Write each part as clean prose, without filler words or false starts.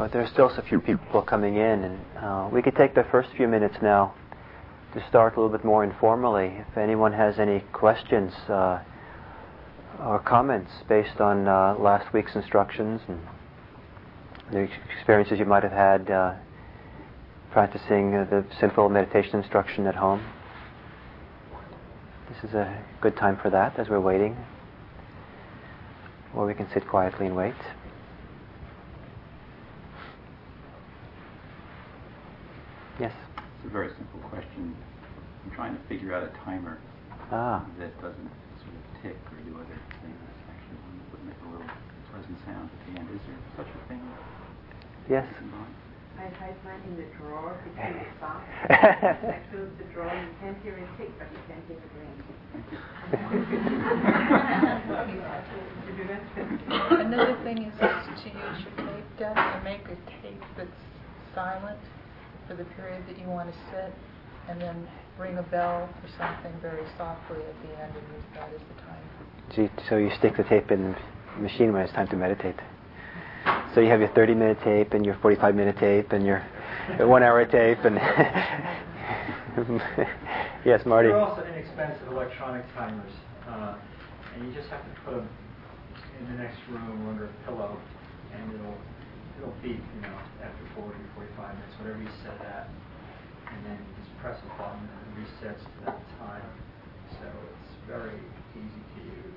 But there's still a few people coming in, and we could take the first few minutes now to start a little bit more informally. If anyone has any questions or comments based on last week's instructions and the experiences you might have had practicing the simple meditation instruction at home. This is a good time for that as we're waiting. Or we can sit quietly and wait. Yes? It's a very simple question. I'm trying to figure out a timer that doesn't sort of tick or do other things. Actually, one that would make a little pleasant sound at the end. Is there such a thing? Yes. I hide mine in the drawer between the socks. I close the drawer. You can't hear it tick, but you can't hear it ring. Another thing is to use your tape deck and make a tape that's silent for the period that you want to sit, and then ring a bell or something very softly at the end and use that as the time. So you stick the tape in the machine when it's time to meditate. So you have your 30-minute tape and your 45-minute tape and your 1-hour tape and yes, Marty. There are also inexpensive electronic timers, and you just have to put them in the next room or under a pillow, and it'll beep, after 40, 45 minutes, whatever you set at, and then you just press a button and it resets to that time. So it's very easy to use.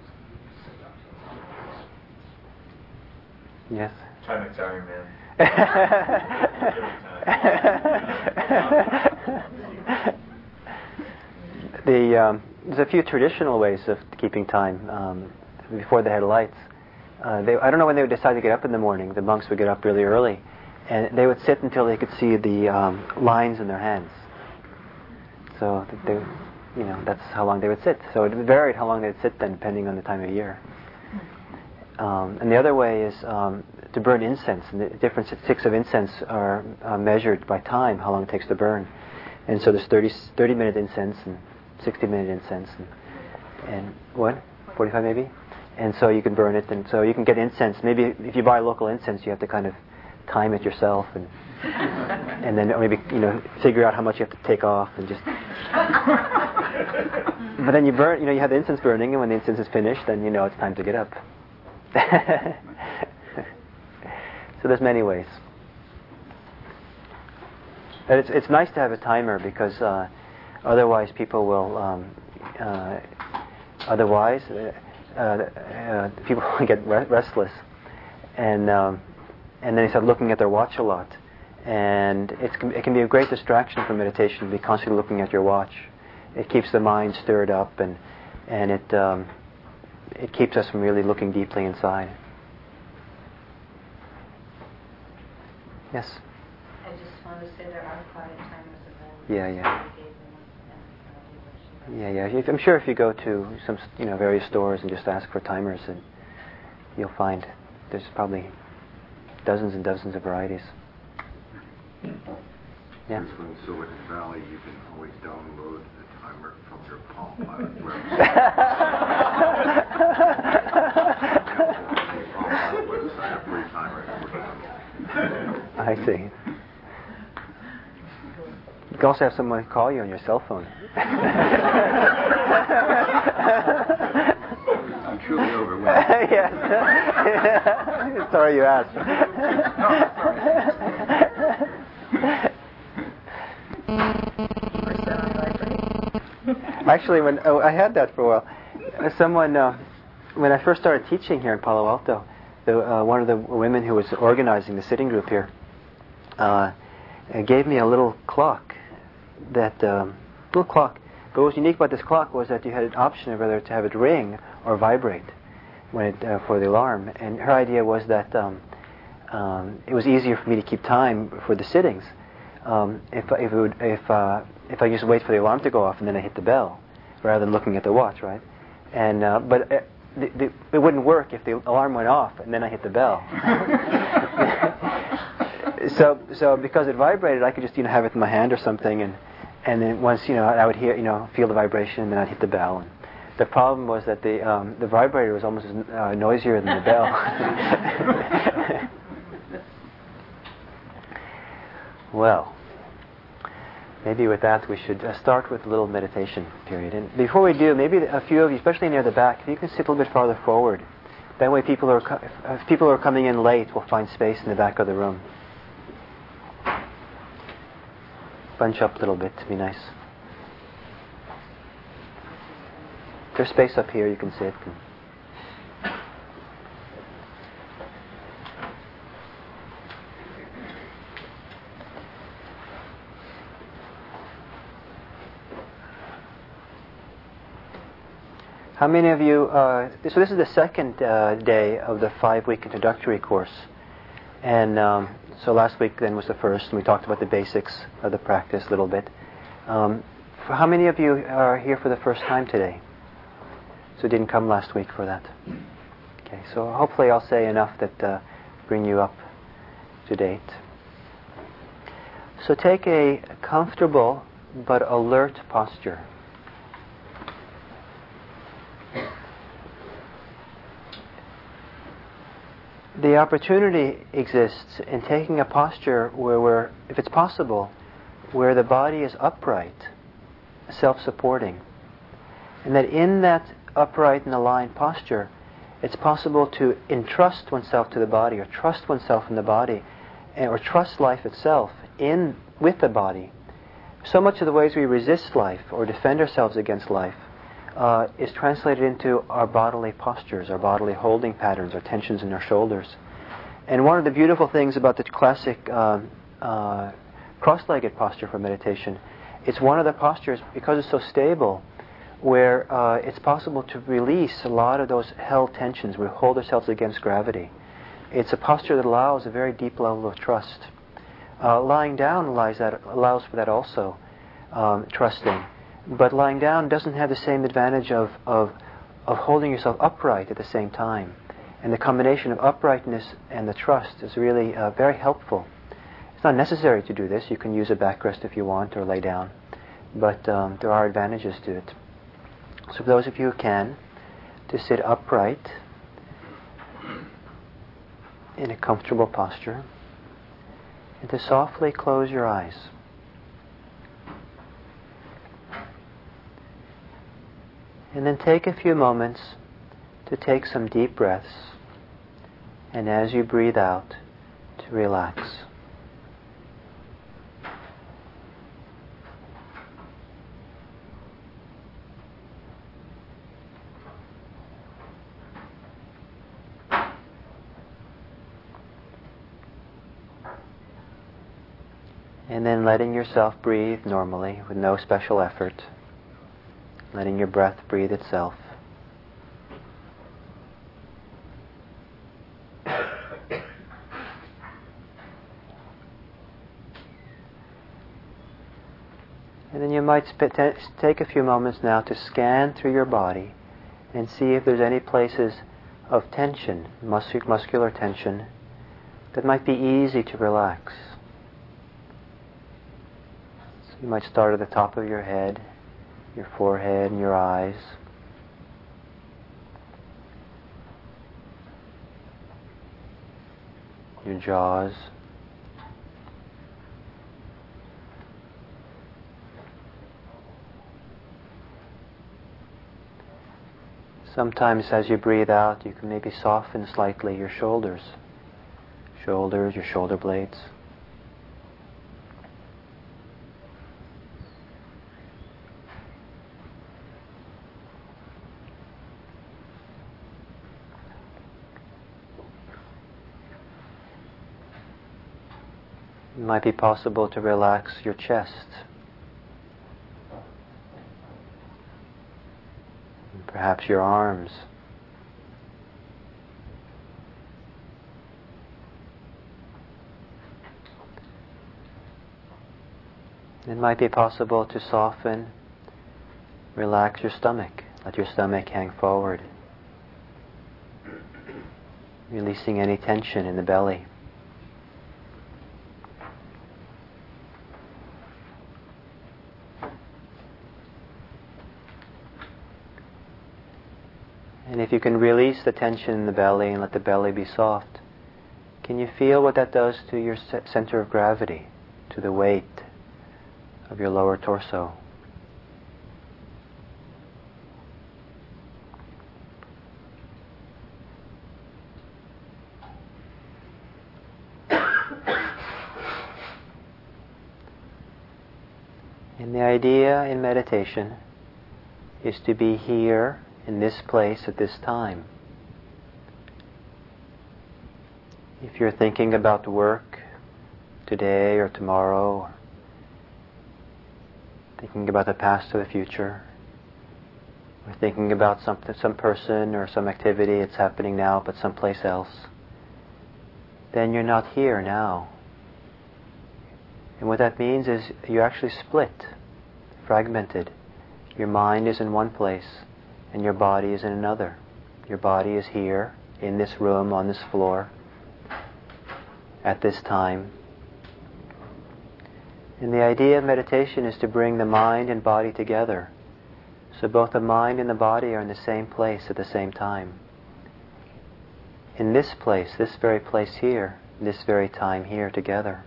Yes. Time Italian man. There's a few traditional ways of keeping time before they had lights. I don't know when they would decide to get up in the morning. The monks would get up really early, and they would sit until they could see the lines in their hands. So that's how long they would sit. So it varied how long they would sit then, depending on the time of year. And the other way is to burn incense. And the different sticks of incense are measured by time, how long it takes to burn. And so there's 30-minute incense and 60-minute incense. And what? 45 maybe? And so you can burn it. And so you can get incense. Maybe if you buy local incense, you have to kind of time it yourself. And then maybe, figure out how much you have to take off and just... But then you burn, you have the incense burning, and when the incense is finished, then it's time to get up. So there's many ways. And it's nice to have a timer because otherwise people will people will get restless, and then they start looking at their watch a lot, and it can be a great distraction from meditation to be constantly looking at your watch. It keeps the mind stirred up, and it keeps us from really looking deeply inside. Yes? I just want to say there are quiet timers Yeah. I'm sure if you go to some, various stores and just ask for timers, and you'll find there's probably dozens and dozens of varieties. Yeah. Since we're in Silicon Valley, you can always download the timer from your Palm Pilot website. A free timer. I see. You can also have someone call you on your cell phone. I'm truly overwhelmed. Yes. Sorry you asked. Actually, when I had that for a while, someone, when I first started teaching here in Palo Alto, one of the women who was organizing the sitting group here gave me a little clock. But what was unique about this clock was that you had an option of whether to have it ring or vibrate when for the alarm. And her idea was that it was easier for me to keep time for the sittings if I just wait for the alarm to go off and then I hit the bell rather than looking at the watch, right? And but it wouldn't work if the alarm went off and then I hit the bell. So because it vibrated, I could just have it in my hand or something, and then once I would hear feel the vibration, and then I'd hit the bell. And the problem was that the vibrator was almost noisier than the bell. Well, maybe with that we should start with a little meditation period. And before we do, maybe a few of you, especially near the back, if you can sit a little bit farther forward. That way if people are coming in late, we'll find space in the back of the room. Bunch up a little bit to be nice. There's space up here, you can sit. How many of you, so this is the second day of the 5-week introductory course. And so last week then was the first, and we talked about the basics of the practice a little bit. How many of you are here for the first time today? So didn't come last week for that? Okay, so hopefully I'll say enough that bring you up to date. So take a comfortable but alert posture. The opportunity exists in taking a posture where if it's possible, where the body is upright, self-supporting. And that in that upright and aligned posture, it's possible to entrust oneself to the body, or trust oneself in the body, or trust life itself with the body. So much of the ways we resist life or defend ourselves against life is translated into our bodily postures, our bodily holding patterns, our tensions in our shoulders. And one of the beautiful things about the classic cross-legged posture for meditation, it's one of the postures, because it's so stable, where it's possible to release a lot of those held tensions. We hold ourselves against gravity. It's a posture that allows a very deep level of trust. Lying down allows for that also, trusting. But lying down doesn't have the same advantage of holding yourself upright at the same time. And the combination of uprightness and the trust is really very helpful. It's not necessary to do this. You can use a backrest if you want, or lay down. But there are advantages to it. So for those of you who can, to sit upright in a comfortable posture, and to softly close your eyes. And then take a few moments to take some deep breaths, and as you breathe out, to relax. And then letting yourself breathe normally with no special effort. Letting your breath breathe itself. And then you might take a few moments now to scan through your body and see if there's any places of tension, muscular tension, that might be easy to relax. So you might start at the top of your head, your forehead and your eyes. Your jaws. Sometimes as you breathe out, you can maybe soften slightly your shoulders. Your shoulder blades. It might be possible to relax your chest. And perhaps your arms. It might be possible to soften, relax your stomach. Let your stomach hang forward, releasing any tension in the belly. And if you can release the tension in the belly and let the belly be soft, can you feel what that does to your center of gravity? to the weight of your lower torso. And the idea in meditation is to be here in this place at this time. If you're thinking about work today or tomorrow, or thinking about the past or the future, or thinking about some person or some activity that's happening now but someplace else, then you're not here now. And what that means is you're actually split, fragmented. Your mind is in one place and your body is in another. Your body is here, in this room, on this floor, at this time. And the idea of meditation is to bring the mind and body together. So both the mind and the body are in the same place at the same time. In this place, this very place here, this very time here together.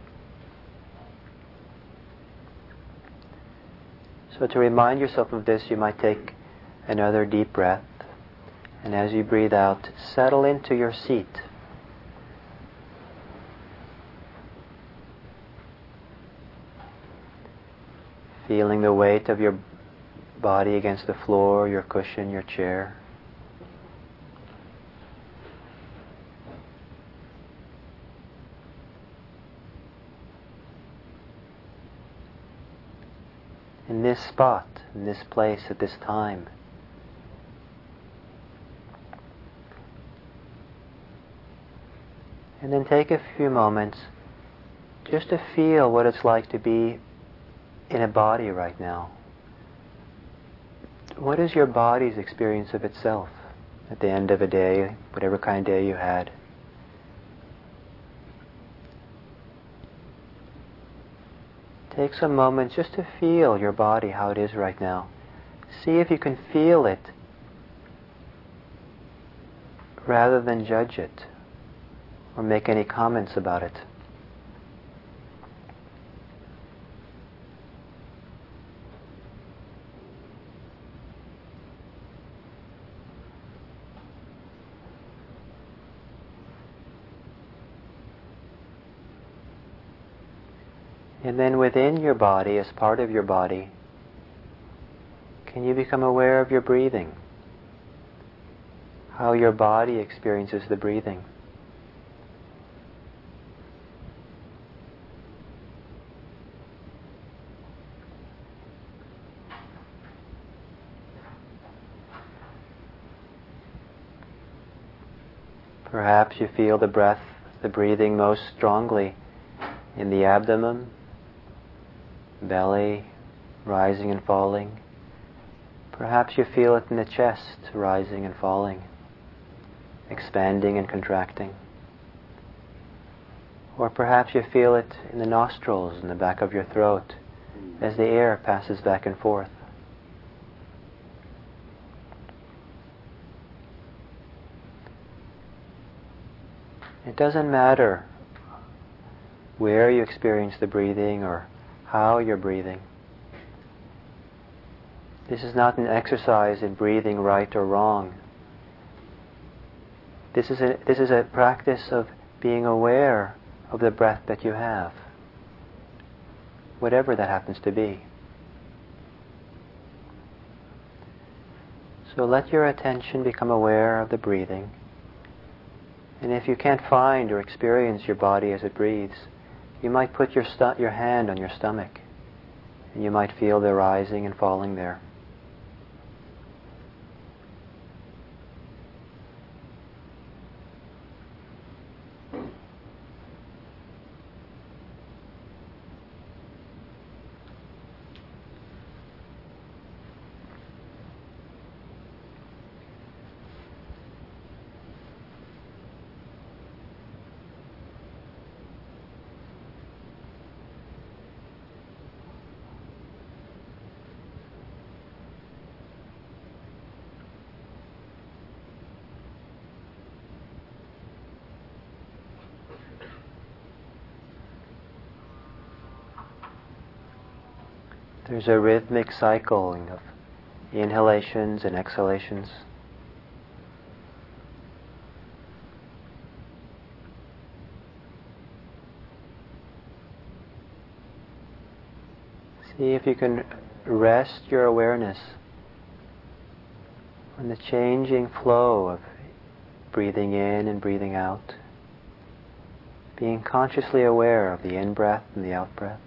So to remind yourself of this, you might take another deep breath. And as you breathe out, settle into your seat. Feeling the weight of your body against the floor, your cushion, your chair. In this spot, in this place, at this time. And then take a few moments just to feel what it's like to be in a body right now. What is your body's experience of itself at the end of a day, whatever kind of day you had? Take some moments just to feel your body, how it is right now. See if you can feel it rather than judge it or make any comments about it. And then within your body, as part of your body, can you become aware of your breathing? How your body experiences the breathing. Perhaps you feel the breath, the breathing most strongly in the abdomen, belly, rising and falling. Perhaps you feel it in the chest, rising and falling, expanding and contracting. Or perhaps you feel it in the nostrils, in the back of your throat, as the air passes back and forth. It doesn't matter where you experience the breathing or how you're breathing. This is not an exercise in breathing right or wrong. This is a practice of being aware of the breath that you have, whatever that happens to be. So let your attention become aware of the breathing. And if you can't find or experience your body as it breathes, you might put your hand on your stomach, and you might feel the rising and falling there. There's a rhythmic cycling of inhalations and exhalations. See if you can rest your awareness on the changing flow of breathing in and breathing out, being consciously aware of the in-breath and the out-breath.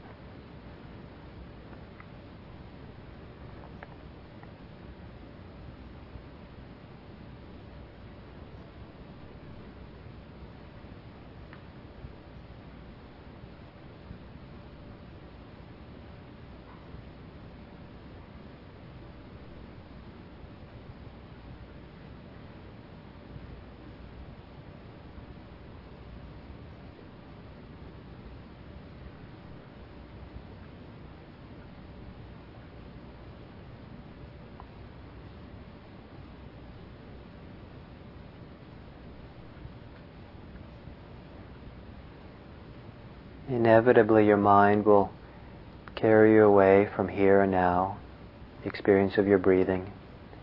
Inevitably your mind will carry you away from here and now, the experience of your breathing,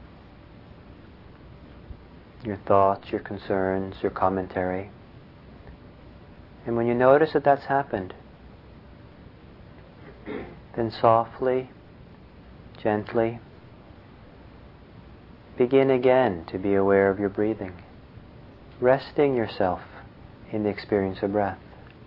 your thoughts, your concerns, your commentary. And when you notice that that's happened, then softly, gently, begin again to be aware of your breathing, resting yourself in the experience of breath.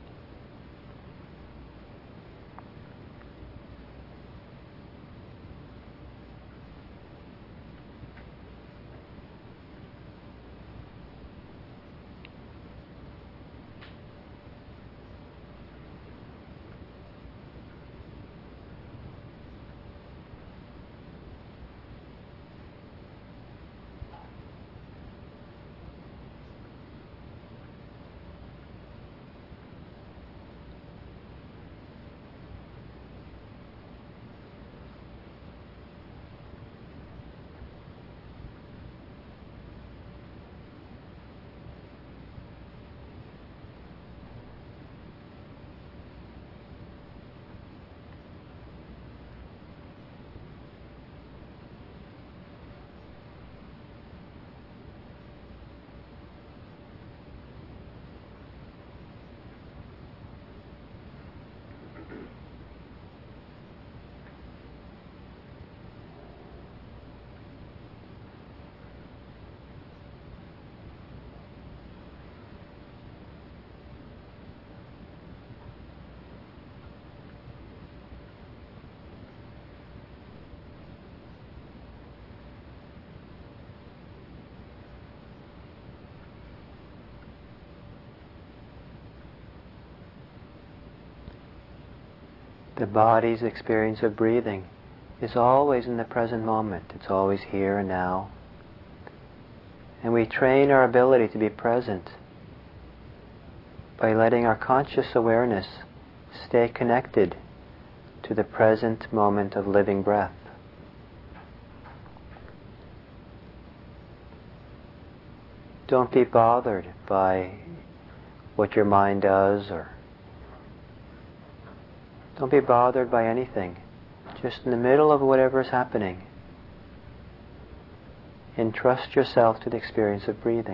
The body's experience of breathing is always in the present moment. It's always here and now. And we train our ability to be present by letting our conscious awareness stay connected to the present moment of living breath. Don't be bothered by what your mind does, or don't be bothered by anything. Just in the middle of whatever is happening, entrust yourself to the experience of breathing.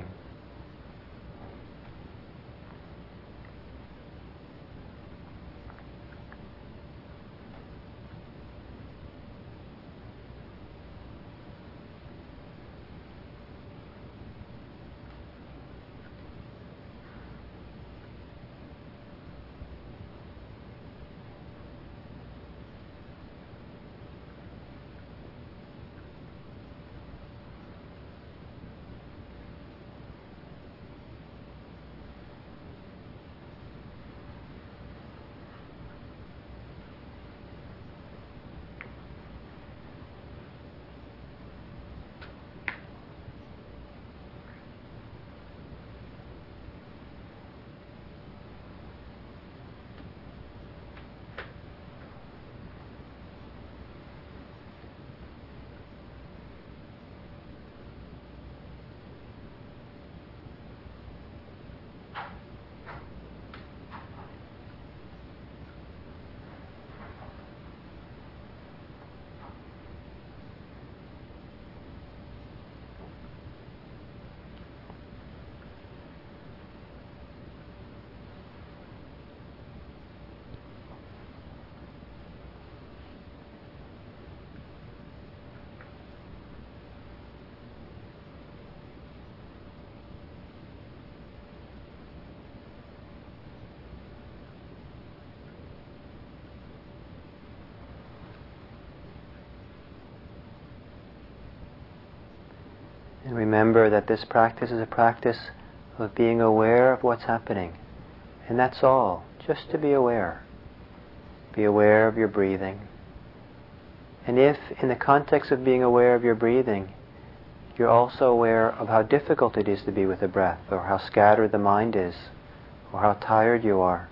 And remember that this practice is a practice of being aware of what's happening. And that's all, just to be aware. Be aware of your breathing. And if, in the context of being aware of your breathing, you're also aware of how difficult it is to be with the breath, or how scattered the mind is, or how tired you are,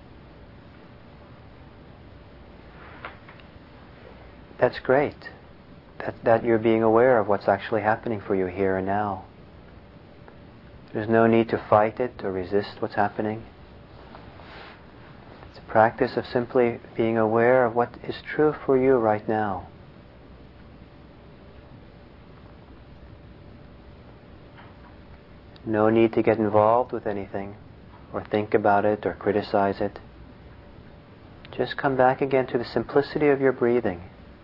that's great. That you're being aware of what's actually happening for you here and now. There's no need to fight it or resist what's happening. It's a practice of simply being aware of what is true for you right now. No need to get involved with anything, or think about it, or criticize it. Just come back again to the simplicity of your breathing.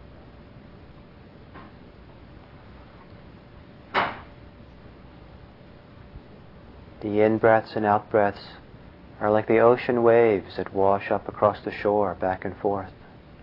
The in-breaths and out-breaths are like the ocean waves that wash up across the shore, back and forth.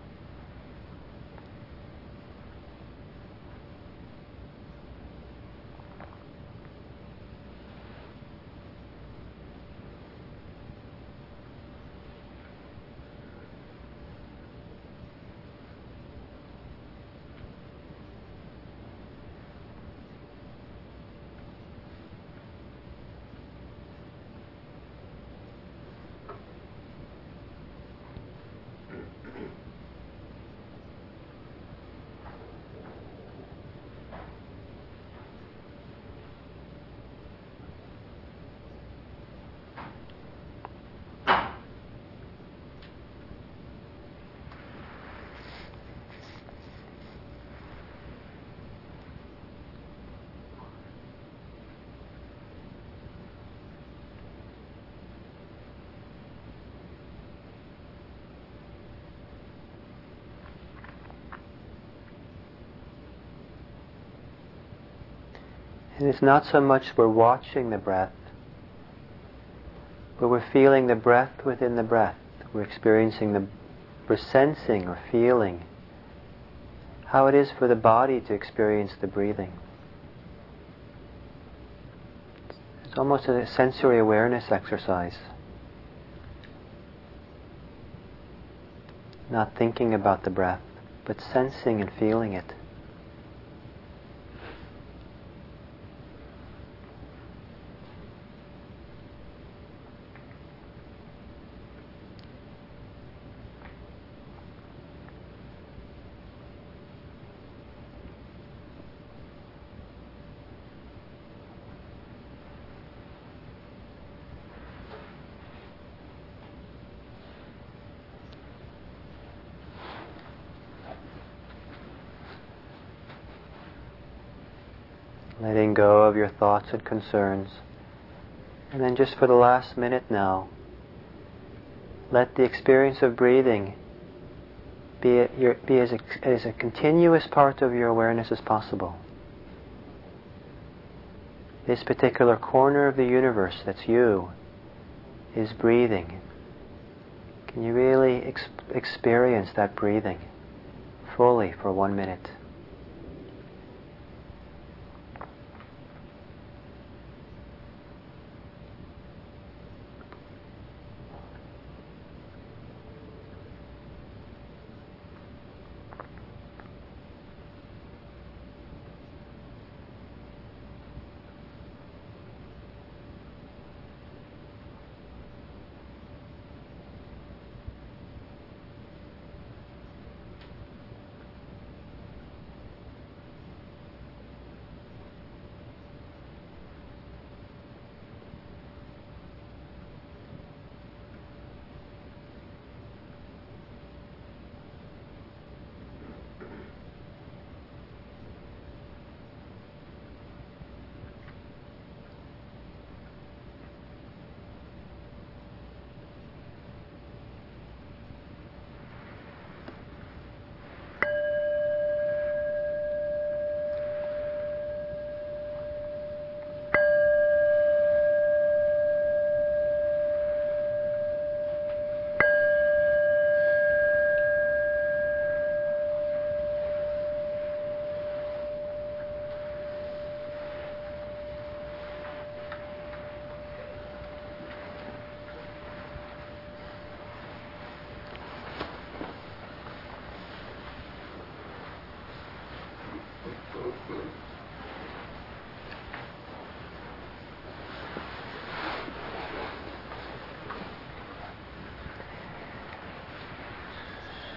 And it's not so much we're watching the breath, but we're feeling the breath within the breath. We're experiencing we're sensing or feeling how it is for the body to experience the breathing. It's almost a sensory awareness exercise. Not thinking about the breath, but sensing and feeling it. Letting go of your thoughts and concerns. And then just for the last minute now, let the experience of breathing be as a continuous part of your awareness as possible. This particular corner of the universe that's you is breathing. Can you really experience that breathing fully for 1 minute?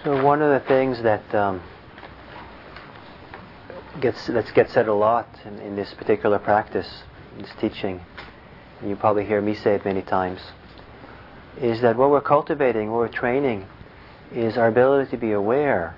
So one of the things that gets said a lot in this particular practice, this teaching, and you probably hear me say it many times, is that what we're cultivating, what we're training, is our ability to be aware.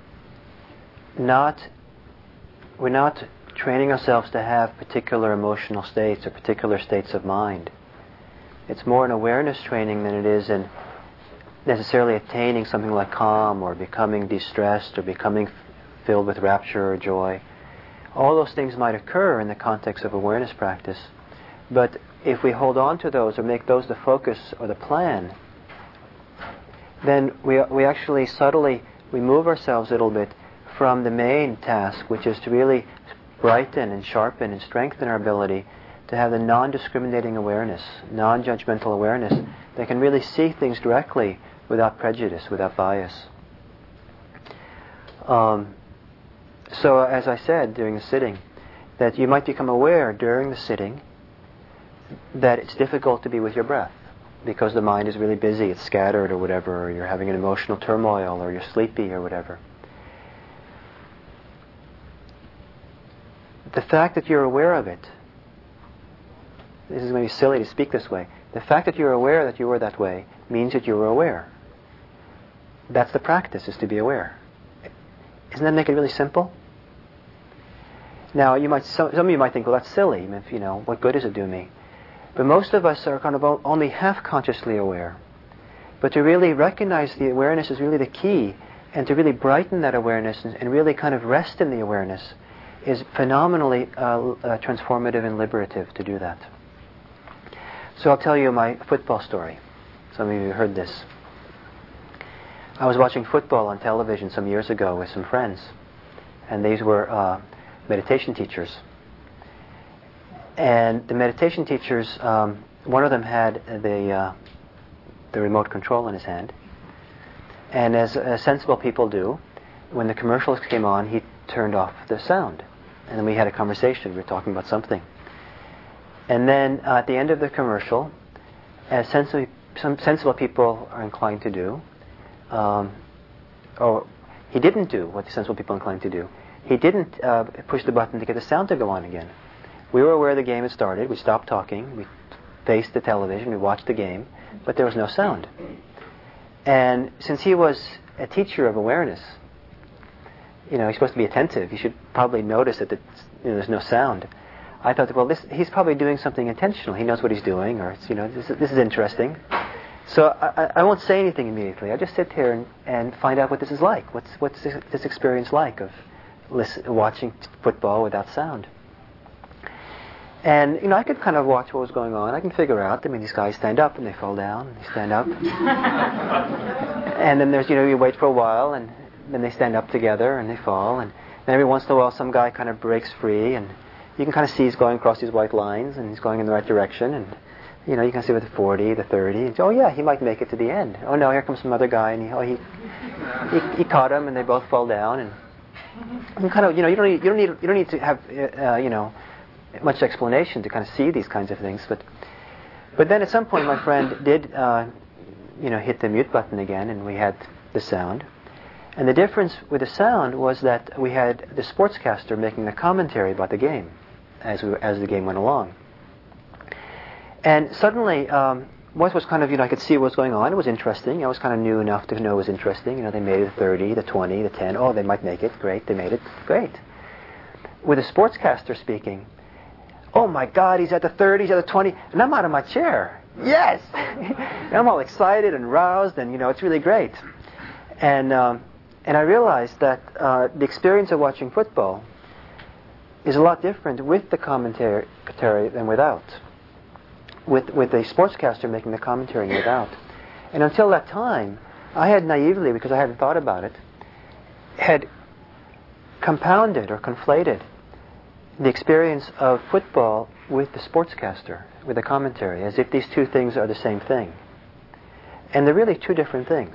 We're not training ourselves to have particular emotional states or particular states of mind. It's more an awareness training than it is in necessarily attaining something like calm or becoming distressed or becoming filled with rapture or joy. All those things might occur in the context of awareness practice, but if we hold on to those or make those the focus or the plan, then we actually subtly remove ourselves a little bit from the main task, which is to really brighten and sharpen and strengthen our ability to have the non-discriminating awareness, non-judgmental awareness that can really see things directly without prejudice, without bias. So as I said during the sitting, that you might become aware during the sitting that it's difficult to be with your breath because the mind is really busy, it's scattered or whatever, or you're having an emotional turmoil, or you're sleepy or whatever. The fact that you're aware of it, this is going to be silly to speak this way, the fact that you're aware that you were that way means that you were aware. That's the practice, is to be aware. Doesn't that make it really simple? Now, some of you might think, well, that's silly. What good does it do me? But most of us are kind of only half consciously aware. But to really recognize the awareness is really the key, and to really brighten that awareness and really kind of rest in the awareness is phenomenally transformative and liberative to do that. So I'll tell you my football story. Some of you heard this. I was watching football on television some years ago with some friends, and these were meditation teachers. And the meditation teachers, one of them had the remote control in his hand, and as sensible people do, when the commercials came on, he turned off the sound, and then we had a conversation. We were talking about something, and then at the end of the commercial, as some sensible people are inclined to do, or he didn't do what the sensible people are inclined to do. He didn't push the button to get the sound to go on again. We were aware the game had started. We stopped talking. We faced the television. We watched the game, but there was no sound. And since he was a teacher of awareness, he's supposed to be attentive. He should probably notice that there's no sound. I thought, well, he's probably doing something intentional. He knows what he's doing, or this is interesting. So I won't say anything immediately. I just sit here and find out what this is like. What's this experience like of watching football without sound? And I could kind of watch what was going on. I can figure out. These guys stand up and they fall down. And they stand up, and then there's you wait for a while, and then they stand up together and they fall. And then every once in a while, some guy kind of breaks free, and you can kind of see he's going across these white lines, and he's going in the right direction. And you can see with the 40, the 30. And, oh yeah, he might make it to the end. Oh no, here comes some other guy, and he caught him, and they both fall down. And you kind of you don't need to have much explanation to kind of see these kinds of things. But then at some point, my friend did hit the mute button again, and we had the sound. And the difference with the sound was that we had the sportscaster making the commentary about the game as the game went along. And suddenly, what was kind of, I could see what was going on. It was interesting. I was kind of new enough to know it was interesting. They made it the 30, the 20, the 10. Oh, they might make it. Great, they made it. Great. With the sportscaster speaking, oh my God, he's at the 30, he's at the 20, and I'm out of my chair. Yes! And I'm all excited and roused, and it's really great. And I realized that the experience of watching football is a lot different with the commentary than without. With the sportscaster making the commentary and without. And until that time, I had naively, because I hadn't thought about it, had compounded or conflated the experience of football with the sportscaster, with the commentary, as if these two things are the same thing. And they're really two different things.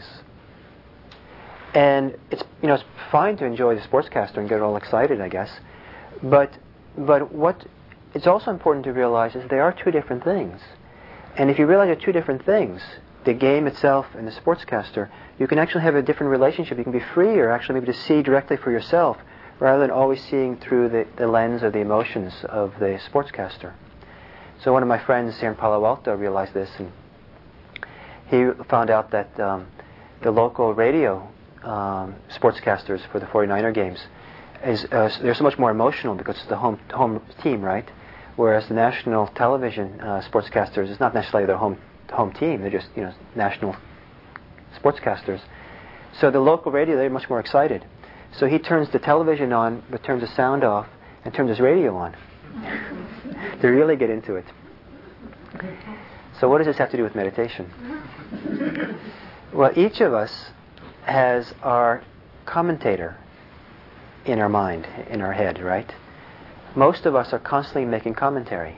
And it's fine to enjoy the sportscaster and get all excited, I guess. But what it's also important to realize is they are two different things. And if you realize they're two different things, the game itself and the sportscaster, you can actually have a different relationship. You can be freer, actually, maybe to see directly for yourself, rather than always seeing through the lens of the emotions of the sportscaster. So one of my friends here in Palo Alto realized this, and he found out that the local radio sportscasters for the 49er games they're so much more emotional because it's the home team, right? Whereas the national television sportscasters, it's not necessarily their home team; they're just national sportscasters. So the local radio, they're much more excited. So he turns the television on, but turns the sound off, and turns his radio on to really get into it. So what does this have to do with meditation? Well, each of us has our commentator in our mind, in our head, right? Most of us are constantly making commentary.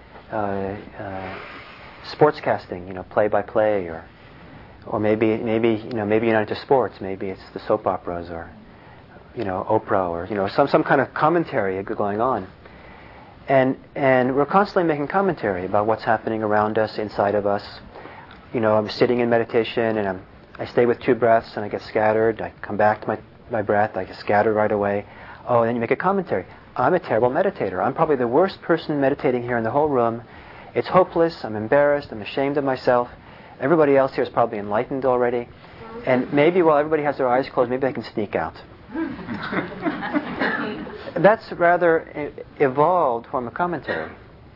Sportscasting, play-by-play, or maybe you're not into sports. Maybe it's the soap operas, or Oprah, or some kind of commentary going on. And we're constantly making commentary about what's happening around us, inside of us. I'm sitting in meditation, and I stay with 2 breaths, and I get scattered. I come back to my breath. I get scattered right away. Oh, and then you make a commentary. I'm a terrible meditator. I'm probably the worst person meditating here in the whole room. It's hopeless. I'm embarrassed. I'm ashamed of myself. Everybody else here is probably enlightened already. And maybe while everybody has their eyes closed, maybe I can sneak out. That's rather evolved form of commentary.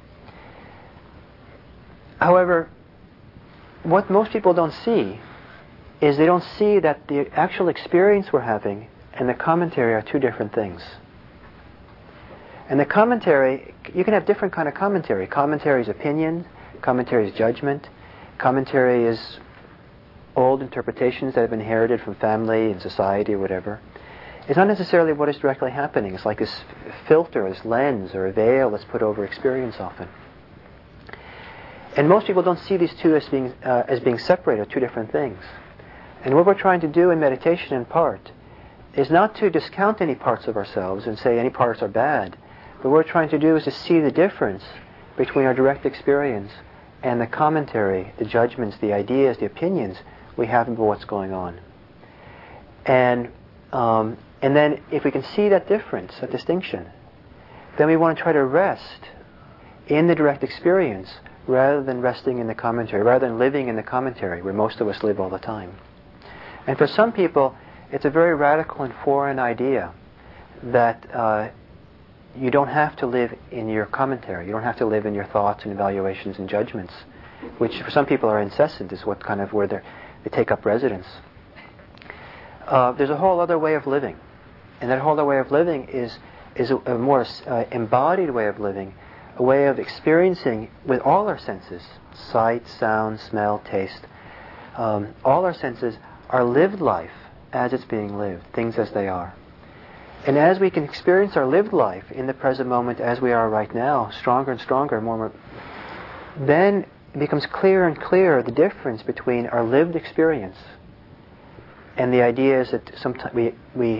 However, what most people don't see is they don't see that the actual experience we're having and the commentary are 2 different things. And the commentary, you can have different kind of commentary. Commentary is opinion, commentary is judgment, commentary is old interpretations that have been inherited from family and society or whatever. It's not necessarily what is directly happening. It's like this filter, this lens, or a veil that's put over experience often. And most people don't see these 2 as being separated, 2 different things. And what we're trying to do in meditation, in part, is not to discount any parts of ourselves and say any parts are bad. But what we're trying to do is to see the difference between our direct experience and the commentary, the judgments, the ideas, the opinions we have about what's going on. And then if we can see that difference, that distinction, then we want to try to rest in the direct experience rather than resting in the commentary, rather than living in the commentary where most of us live all the time. And for some people, it's a very radical and foreign idea that you don't have to live in your commentary. You don't have to live in your thoughts and evaluations and judgments, which for some people are incessant, is what kind of where they take up residence. There's a whole other way of living, and that whole other way of living is a more embodied way of living, a way of experiencing with all our senses, sight, sound, smell, taste, all our senses, our lived life as it's being lived, things as they are. And as we can experience our lived life in the present moment as we are right now, stronger and stronger, more, then it becomes clearer and clearer the difference between our lived experience and the ideas that sometimes we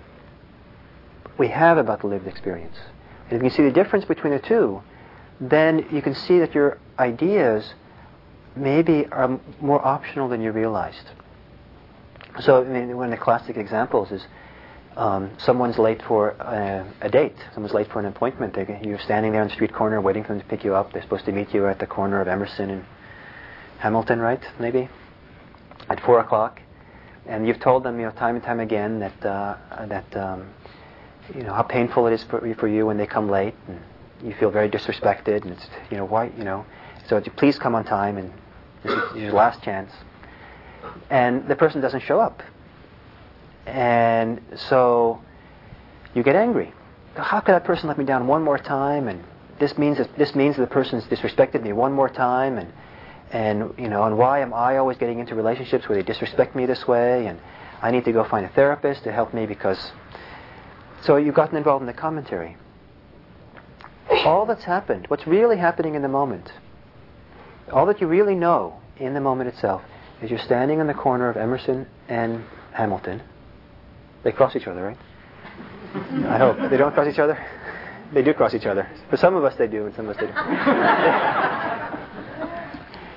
have about the lived experience. And if you can see the difference between the 2, then you can see that your ideas maybe are more optional than you realized. So, one of the classic examples is someone's late for a date. Someone's late for an appointment. You're standing there on the street corner waiting for them to pick you up. They're supposed to meet you at the corner of Emerson and Hamilton, right? Maybe at 4 o'clock. And you've told them, time and time again that how painful it is for you when they come late, and you feel very disrespected, and it's why so please come on time, and this is your last chance. And the person doesn't show up, and so you get angry. How could that person let me down one more time? And this means that the person's disrespected me one more time, and why am I always getting into relationships where they disrespect me this way? And I need to go find a therapist to help me because. So you've gotten involved in the commentary. All that's happened, what's really happening in the moment, all that you really know in the moment itself, is you're standing on the corner of Emerson and Hamilton. They cross each other, right? I hope. They don't cross each other? They do cross each other. For some of us they do, and some of us they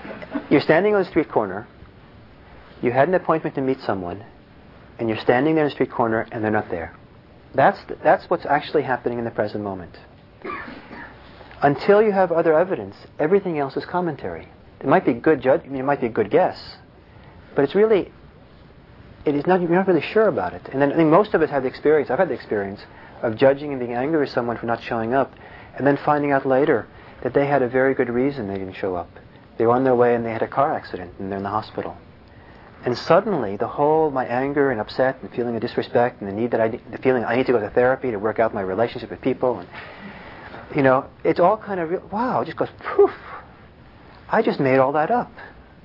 You're standing on the street corner, you had an appointment to meet someone, and you're standing there in the street corner and they're not there. That's what's actually happening in the present moment. Until you have other evidence, everything else is commentary. It might be good judgment, it might be a good guess, but it's really, you're not really sure about it. And then I think most of us have the experience, I've had the experience, of judging and being angry with someone for not showing up, and then finding out later that they had a very good reason they didn't show up. They were on their way and they had a car accident and they're in the hospital. And suddenly my anger and upset and feeling of disrespect and the feeling I need to go to therapy to work out my relationship with people, and it's all kind of wow, it just goes poof. I just made all that up.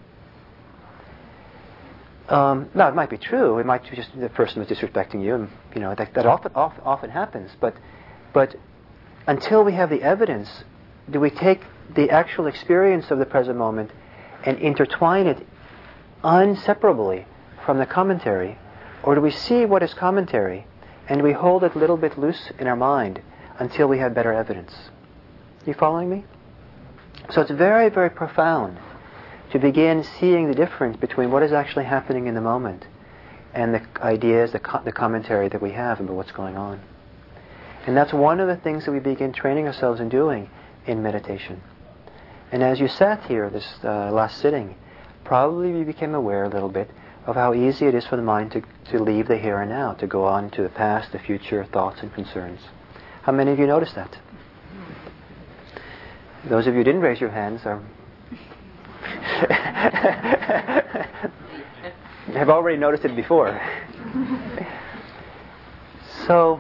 Now it might be true. It might be just the person was disrespecting you, and that often happens. But until we have the evidence, do we take the actual experience of the present moment and intertwine it inseparably from the commentary, or do we see what is commentary and we hold it a little bit loose in our mind until we have better evidence? You following me? So it's very, very profound to begin seeing the difference between what is actually happening in the moment and the ideas, the commentary that we have about what's going on. And that's one of the things that we begin training ourselves in doing in meditation. And as you sat here this last sitting, probably you became aware a little bit of how easy it is for the mind to leave the here and now, to go on to the past, the future, thoughts and concerns. How many of you noticed that? Those of you who didn't raise your hands have already noticed it before. So,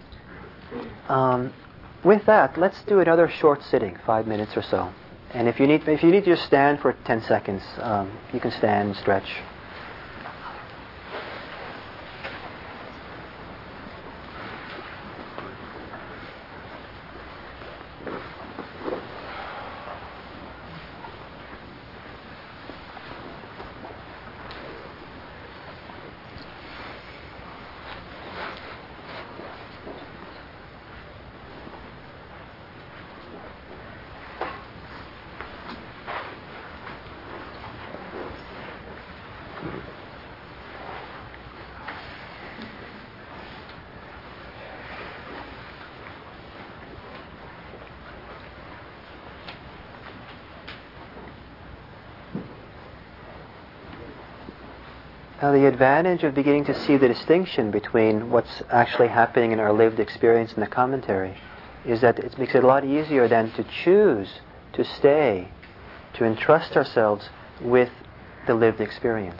with that, let's do another short sitting, 5 minutes or so. And if you need to just stand for 10 seconds, you can stand and stretch. Now, the advantage of beginning to see the distinction between what's actually happening in our lived experience and the commentary is that it makes it a lot easier then to choose to stay, to entrust ourselves with the lived experience.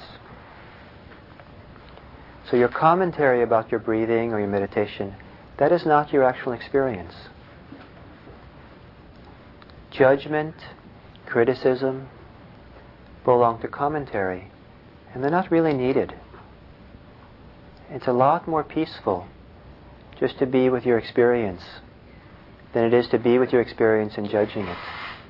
So your commentary about your breathing or your meditation, that is not your actual experience. Judgment, criticism belong to commentary. And they're not really needed. It's a lot more peaceful just to be with your experience than it is to be with your experience and judging it.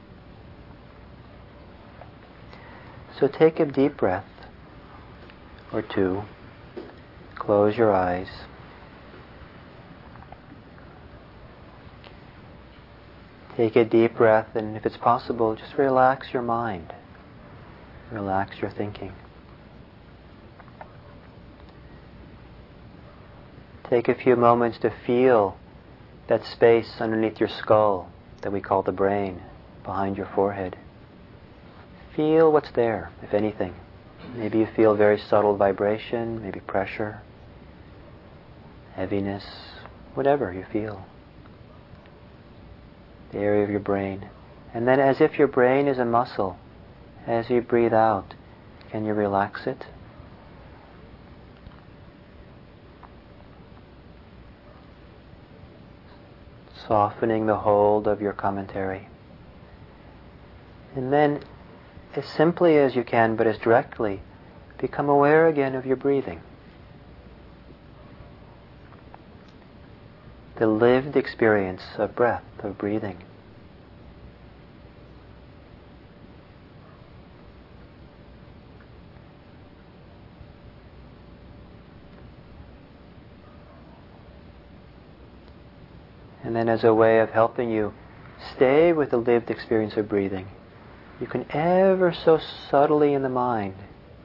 So take a deep breath or two. Close your eyes. Take a deep breath, and if it's possible, just relax your mind. Relax your thinking. Take a few moments to feel that space underneath your skull that we call the brain, behind your forehead. Feel what's there, if anything. Maybe you feel very subtle vibration, maybe pressure, heaviness, whatever you feel. The area of your brain. And then as if your brain is a muscle, as you breathe out, can you relax it? Softening the hold of your commentary. And then, as simply as you can, but as directly, become aware again of your breathing. The lived experience of breath, of breathing. And then as a way of helping you stay with the lived experience of breathing, you can ever so subtly in the mind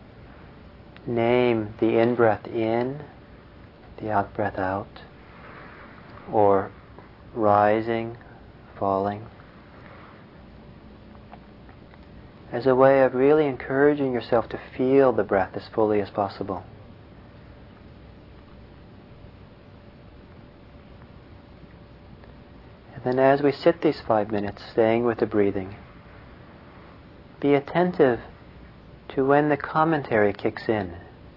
name the in-breath in, the out-breath out, or rising, falling, as a way of really encouraging yourself to feel the breath as fully as possible. And then as we sit these 5 minutes, staying with the breathing, be attentive to when the commentary kicks in.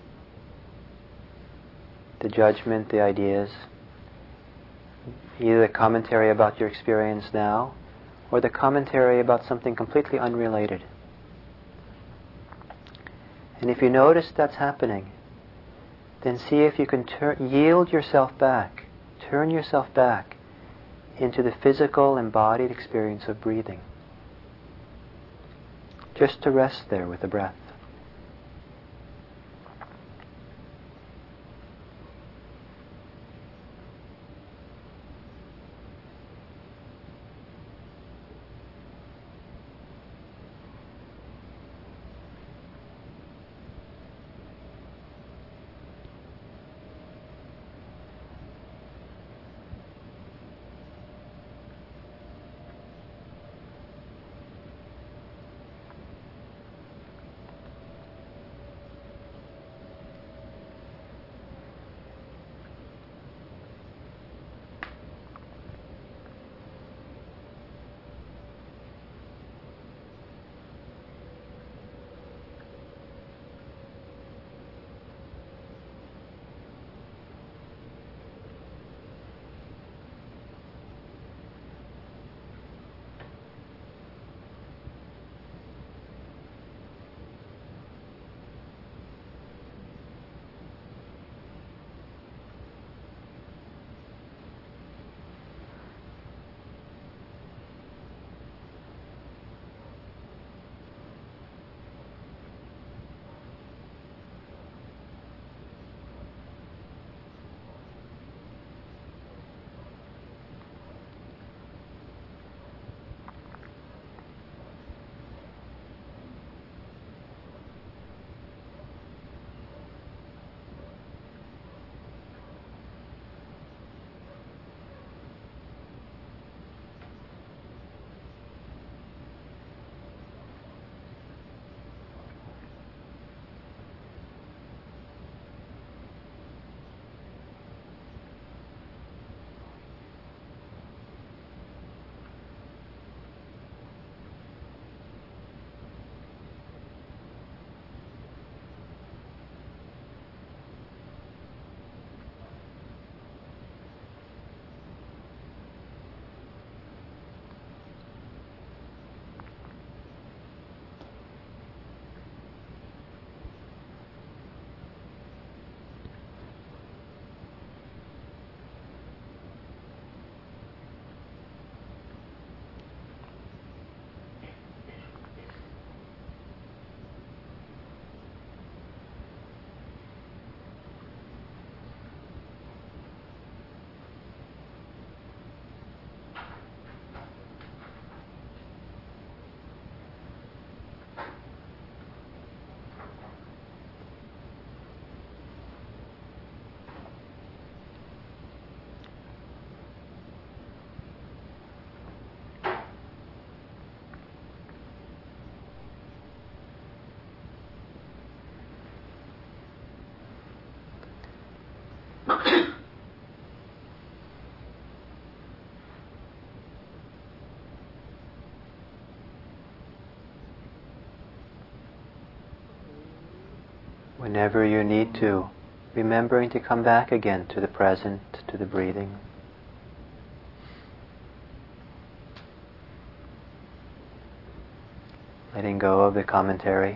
The judgment, the ideas, either the commentary about your experience now, or the commentary about something completely unrelated. And if you notice that's happening, then see if you can yield yourself back, turn yourself back into the physical, embodied experience of breathing. Just to rest there with the breath. Whenever you need to, remembering to come back again to the present, to the breathing. Letting go of the commentary.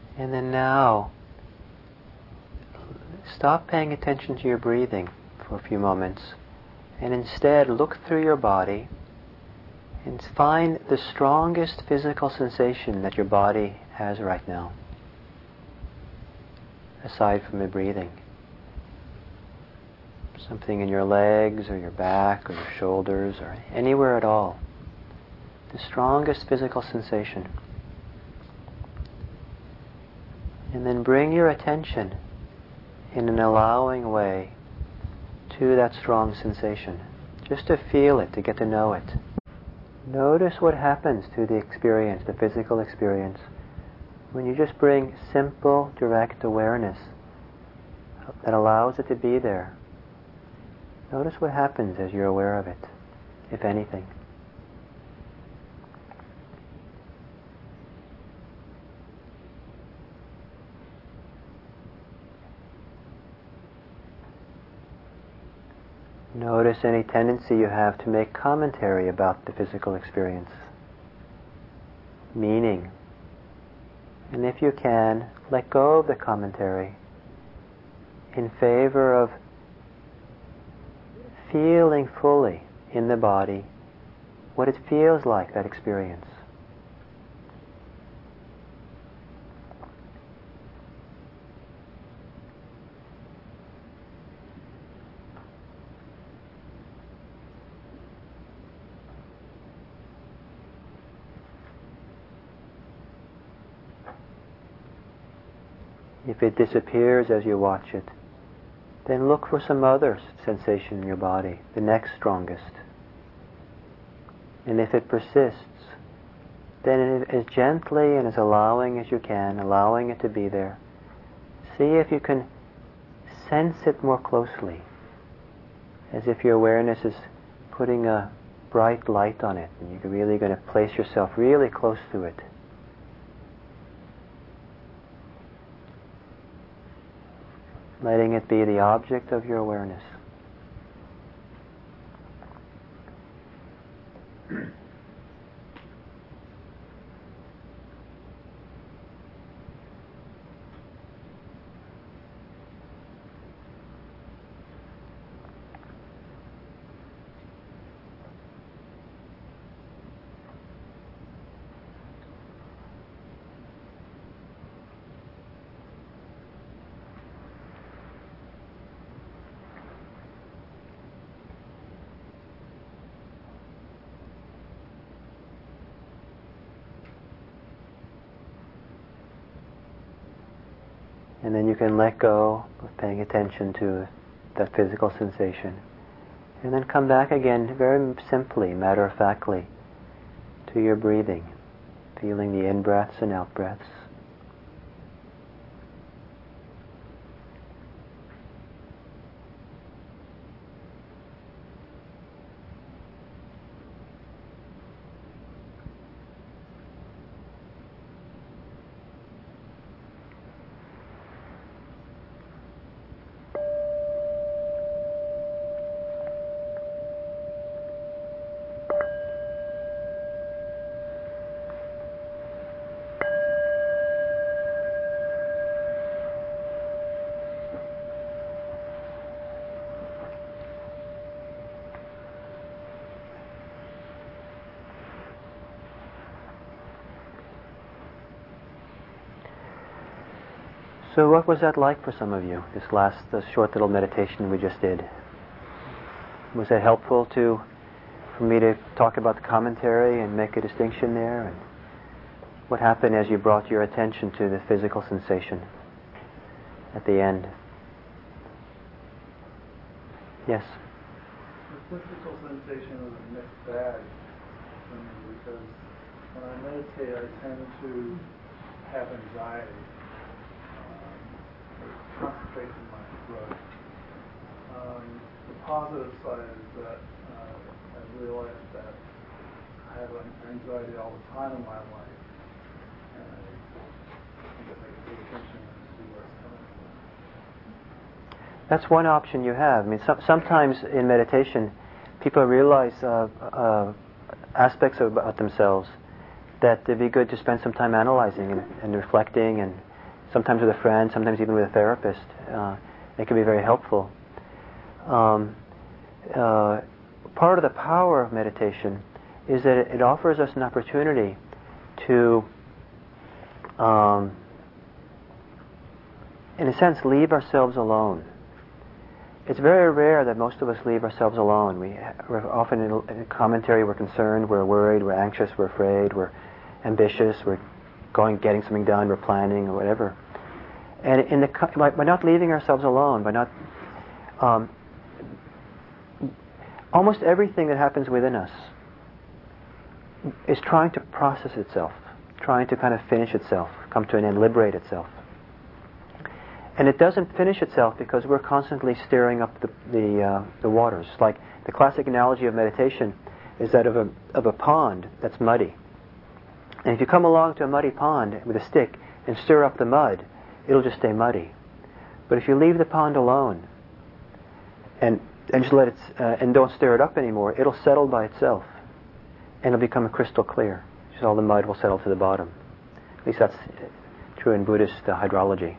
And then now, stop paying attention to your breathing for a few moments, and instead look through your body and find the strongest physical sensation that your body has right now, aside from the breathing. Something in your legs or your back or your shoulders or anywhere at all. The strongest physical sensation. And then bring your attention in an allowing way to that strong sensation. Just to feel it, to get to know it. Notice what happens to the experience, the physical experience, when you just bring simple, direct awareness that allows it to be there. Notice what happens as you're aware of it, if anything. Notice any tendency you have to make commentary about the physical experience, meaning. And if you can, let go of the commentary in favor of feeling fully in the body what it feels like, that experience. If it disappears as you watch it, then look for some other sensation in your body, the next strongest. And if it persists, then as gently and as allowing as you can, allowing it to be there, see if you can sense it more closely, as if your awareness is putting a bright light on it, and you're really going to place yourself really close to it. Letting it be the object of your awareness. And then you can let go of paying attention to that physical sensation. And then come back again very simply, matter-of-factly, to your breathing, feeling the in-breaths and out-breaths. So what was that like for some of you, this short little meditation we just did? Was it helpful for me to talk about the commentary and make a distinction there? And what happened as you brought your attention to the physical sensation at the end? Yes? The physical sensation is a mixed bag for me because when I meditate I tend to have anxiety. Concentrate in my throat. The positive side is that I've realized that I have anxiety all the time in my life, and I think if I can pay attention and see where it's coming from. That's one option you have. I mean, sometimes in meditation, people realize aspects about themselves that it'd be good to spend some time analyzing and reflecting and sometimes with a friend, sometimes even with a therapist. It can be very helpful. Part of the power of meditation is that it offers us an opportunity to, in a sense, leave ourselves alone. It's very rare that most of us leave ourselves alone. We're often in a commentary, we're concerned, we're worried, we're anxious, we're afraid, we're ambitious, we're getting something done, we're planning, or whatever. And by not leaving ourselves alone, by not... almost everything that happens within us is trying to process itself, trying to kind of finish itself, come to an end, liberate itself. And it doesn't finish itself because we're constantly stirring up the waters. Like the classic analogy of meditation is that of a pond that's muddy. And if you come along to a muddy pond with a stick and stir up the mud, it'll just stay muddy. But if you leave the pond alone and just let it and don't stir it up anymore, it'll settle by itself, and it'll become crystal clear. So all the mud will settle to the bottom. At least that's true in Buddhist hydrology.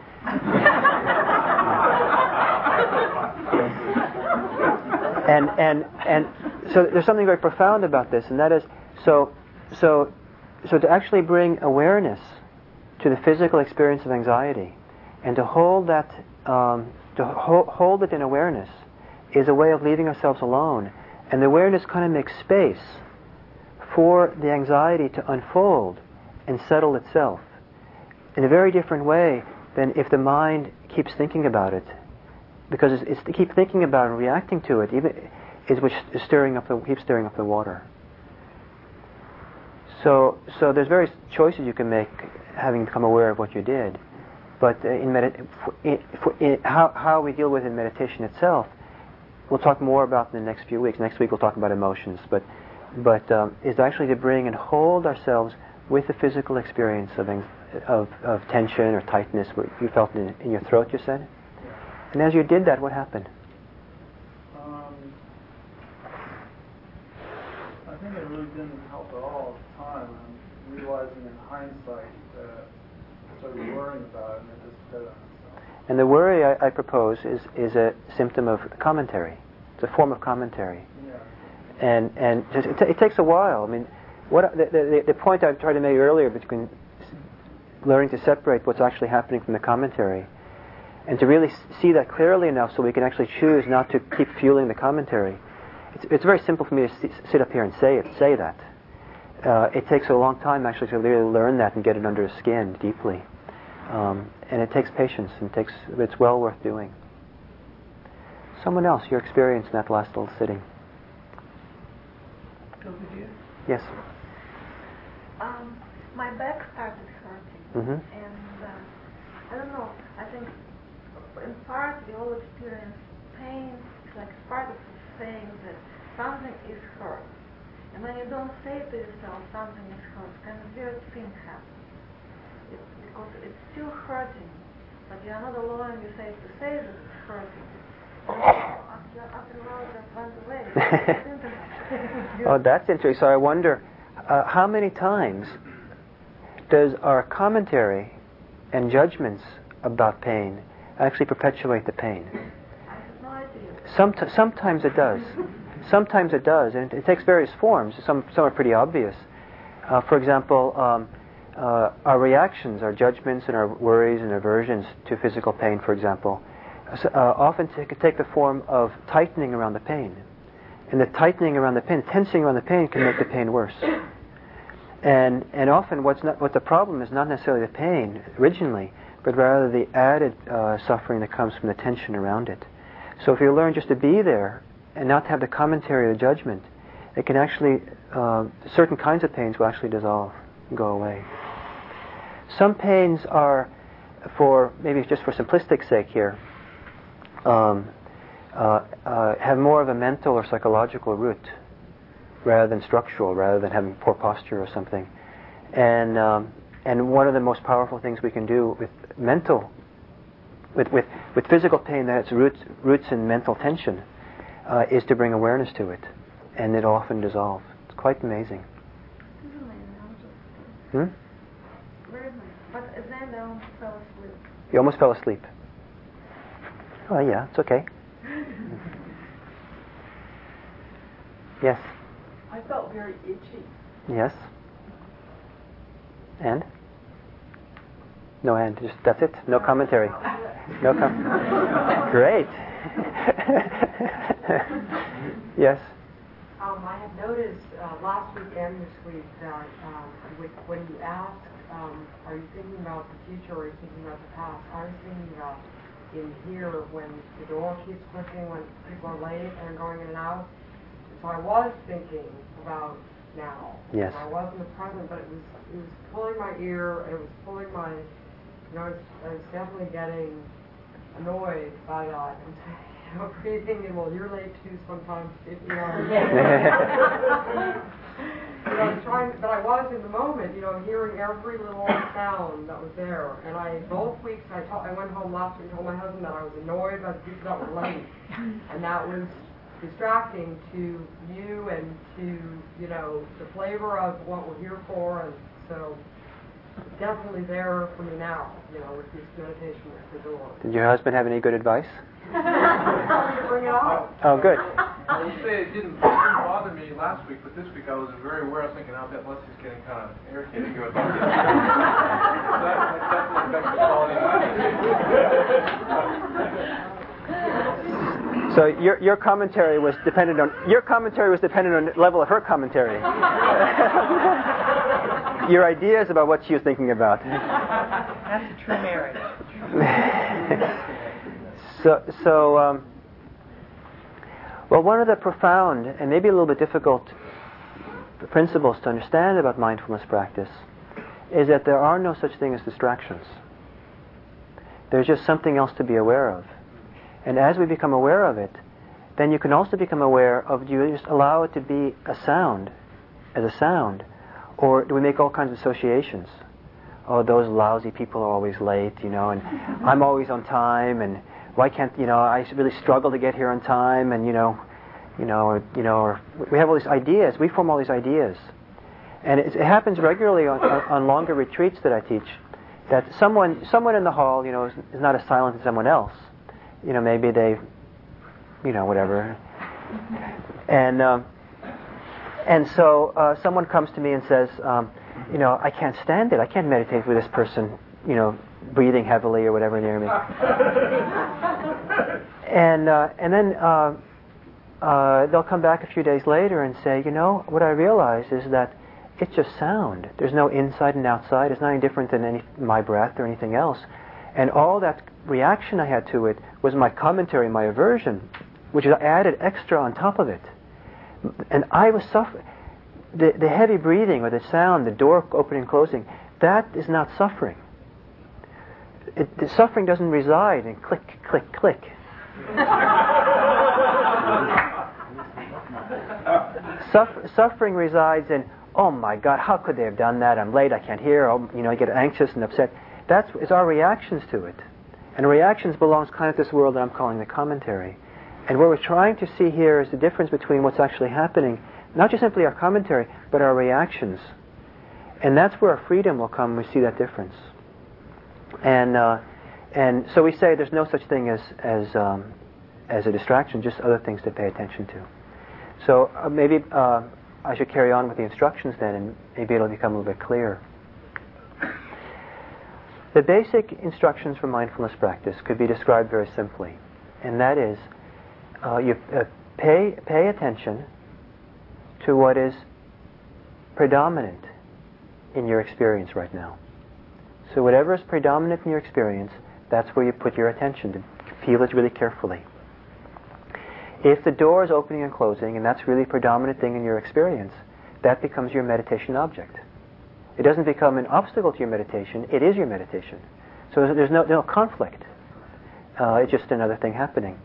and so there's something very profound about this, and that is so to actually bring awareness to the physical experience of anxiety, and to hold that hold it in awareness, is a way of leaving ourselves alone, and the awareness kind of makes space for the anxiety to unfold and settle itself in a very different way than if the mind keeps thinking about it, because it's to keep thinking about it and reacting to it, even is which is keeps stirring up the water. So there's various choices you can make, having become aware of what you did. But how we deal with it in meditation itself, we'll talk more about in the next few weeks. Next week we'll talk about emotions, but is actually to bring and hold ourselves with the physical experience of tension or tightness, what you felt in your throat, you said? Yeah. And as you did that, what happened? I think it really didn't help at all at the time. I'm realizing in hindsight that I started worrying about it, and it just fed on itself. And the worry I propose is a symptom of commentary. It's a form of commentary. Yeah. And it takes a while. I mean, the point I tried to make earlier between learning to separate what's actually happening from the commentary, and to really see that clearly enough so we can actually choose not to keep fueling the commentary. It's very simple for me to sit up here and say that. It takes a long time actually to really learn that and get it under the skin deeply. And it takes patience, and it's well worth doing. Someone else, your experience in that last little sitting. Over here? Yes. My back started hurting, and I don't know, I think in part we all experience pain. It's like part of saying that something is hurt. And when you don't say to yourself something is hurt, kind of weird thing happens. Because it's still hurting, but you're not alone, you say to say that it's hurting. After a while that runs away. Oh, that's interesting. So I wonder, how many times does our commentary and judgments about pain actually perpetuate the pain? I have no idea. Sometimes it does. Sometimes it does, and it takes various forms. Some are pretty obvious. For example, our reactions, our judgments, and our worries and aversions to physical pain, for example, often take the form of tightening around the pain. And the tightening around the pain, tensing around the pain, can make the pain worse. And often what the problem is not necessarily the pain originally, but rather the added suffering that comes from the tension around it. So if you learn just to be there and not have the commentary or the judgment, it can actually, certain kinds of pains will actually dissolve and go away. Some pains are, maybe just for simplistic sake here, have more of a mental or psychological root rather than structural, rather than having poor posture or something. And one of the most powerful things we can do with with physical pain that its roots in mental tension is to bring awareness to it, and it'll often dissolve. It's quite amazing. Very nice. But then almost fell asleep. You almost fell asleep. Oh, yeah, it's okay. Yes. I felt very itchy. Yes. And? No and. Just that's it. No commentary. No Great. Yes. I have noticed last week and this week that when you ask, are you thinking about the future or are you thinking about the past? I was thinking about in here when the door keeps clicking, when people are late and going in and out. So I was thinking about now. Yes. I was in the present, but it was pulling my ear, and it was pulling my, I was definitely getting annoyed by that. And breathing in, well, you're late too sometimes, but I was in the moment, hearing every little sound that was there. And both weeks, I went home last week and told my husband that I was annoyed by the people that were late. And that was distracting to you and to, the flavor of what we're here for. And so it's definitely there for me now, with this meditation at the door. Did your husband have any good advice? Bring it out. Oh, good. I will say it didn't bother me last week, but this week I was very aware. I was thinking, I bet Leslie's getting kind of irritated here about this. That definitely affects the quality of the So your commentary was dependent on the level of her commentary. Your ideas about what she was thinking about. That's a true marriage. Well, one of the profound and maybe a little bit difficult principles to understand about mindfulness practice is that there are no such thing as distractions. There's just something else to be aware of. And as we become aware of it, then you can also become aware of, do you just allow it to be a sound, as a sound, or do we make all kinds of associations? Oh, those lousy people are always late, and I'm always on time, and why can't, I really struggle to get here on time, and, or we have all these ideas. We form all these ideas. And it happens regularly on longer retreats that I teach, that someone in the hall, is not as silent as someone else. Maybe they, whatever. And so someone comes to me and says, I can't stand it. I can't meditate with this person, breathing heavily or whatever near me. And then they'll come back a few days later and say, what I realize is that it's just sound. There's no inside and outside. It's not any different than my breath or anything else. And all that reaction I had to it was my commentary, my aversion, which I added extra on top of it. And I was suffering. The heavy breathing or the sound, the door opening and closing, that is not suffering. The suffering doesn't reside in click, click, click. Suffering resides in, oh my God, how could they have done that? I'm late, I can't hear. I get anxious and upset. It's our reactions to it. And reactions belongs kind of to this world that I'm calling the commentary. And what we're trying to see here is the difference between what's actually happening, not just simply our commentary, but our reactions. And that's where our freedom will come when we see that difference. And so we say there's no such thing as a distraction, just other things to pay attention to. So maybe I should carry on with the instructions then, and maybe it'll become a little bit clearer. The basic instructions for mindfulness practice could be described very simply, and that is you pay attention to what is predominant in your experience right now. So whatever is predominant in your experience, that's where you put your attention to feel it really carefully. If the door is opening and closing, and that's really a predominant thing in your experience, that becomes your meditation object. It doesn't become an obstacle to your meditation, it is your meditation. So there's no conflict. It's just another thing happening.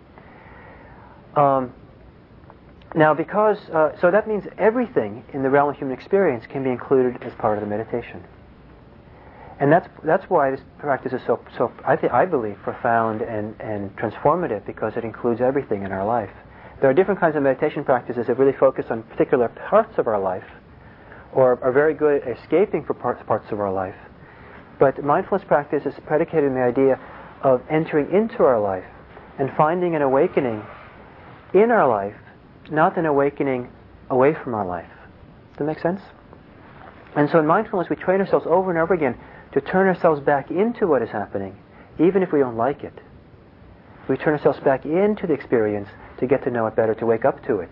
Now so that means everything in the realm of human experience can be included as part of the meditation. And that's why this practice is so I believe, profound and transformative, because it includes everything in our life. There are different kinds of meditation practices that really focus on particular parts of our life, or are very good at escaping from parts of our life. But mindfulness practice is predicated on the idea of entering into our life and finding an awakening in our life, not an awakening away from our life. Does that make sense? And so in mindfulness, we train ourselves over and over again to turn ourselves back into what is happening, even if we don't like it. We turn ourselves back into the experience to get to know it better, to wake up to it.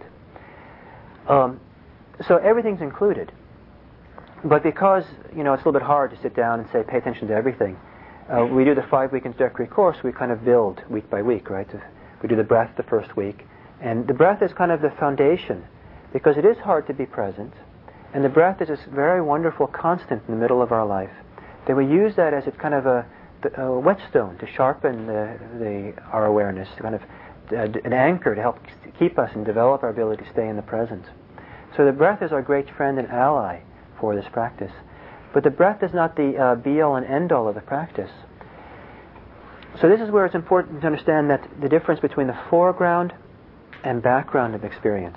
So everything's included. But because, it's a little bit hard to sit down and say, pay attention to everything, we do the 5-week introductory course, we kind of build week by week, right? We do the breath the first week. And the breath is kind of the foundation, because it is hard to be present. And the breath is this very wonderful constant in the middle of our life. That we use that as kind of a whetstone to sharpen our awareness, to kind of an anchor to help keep us and develop our ability to stay in the present. So the breath is our great friend and ally for this practice. But the breath is not the be-all and end-all of the practice. So this is where it's important to understand that the difference between the foreground and background of experience.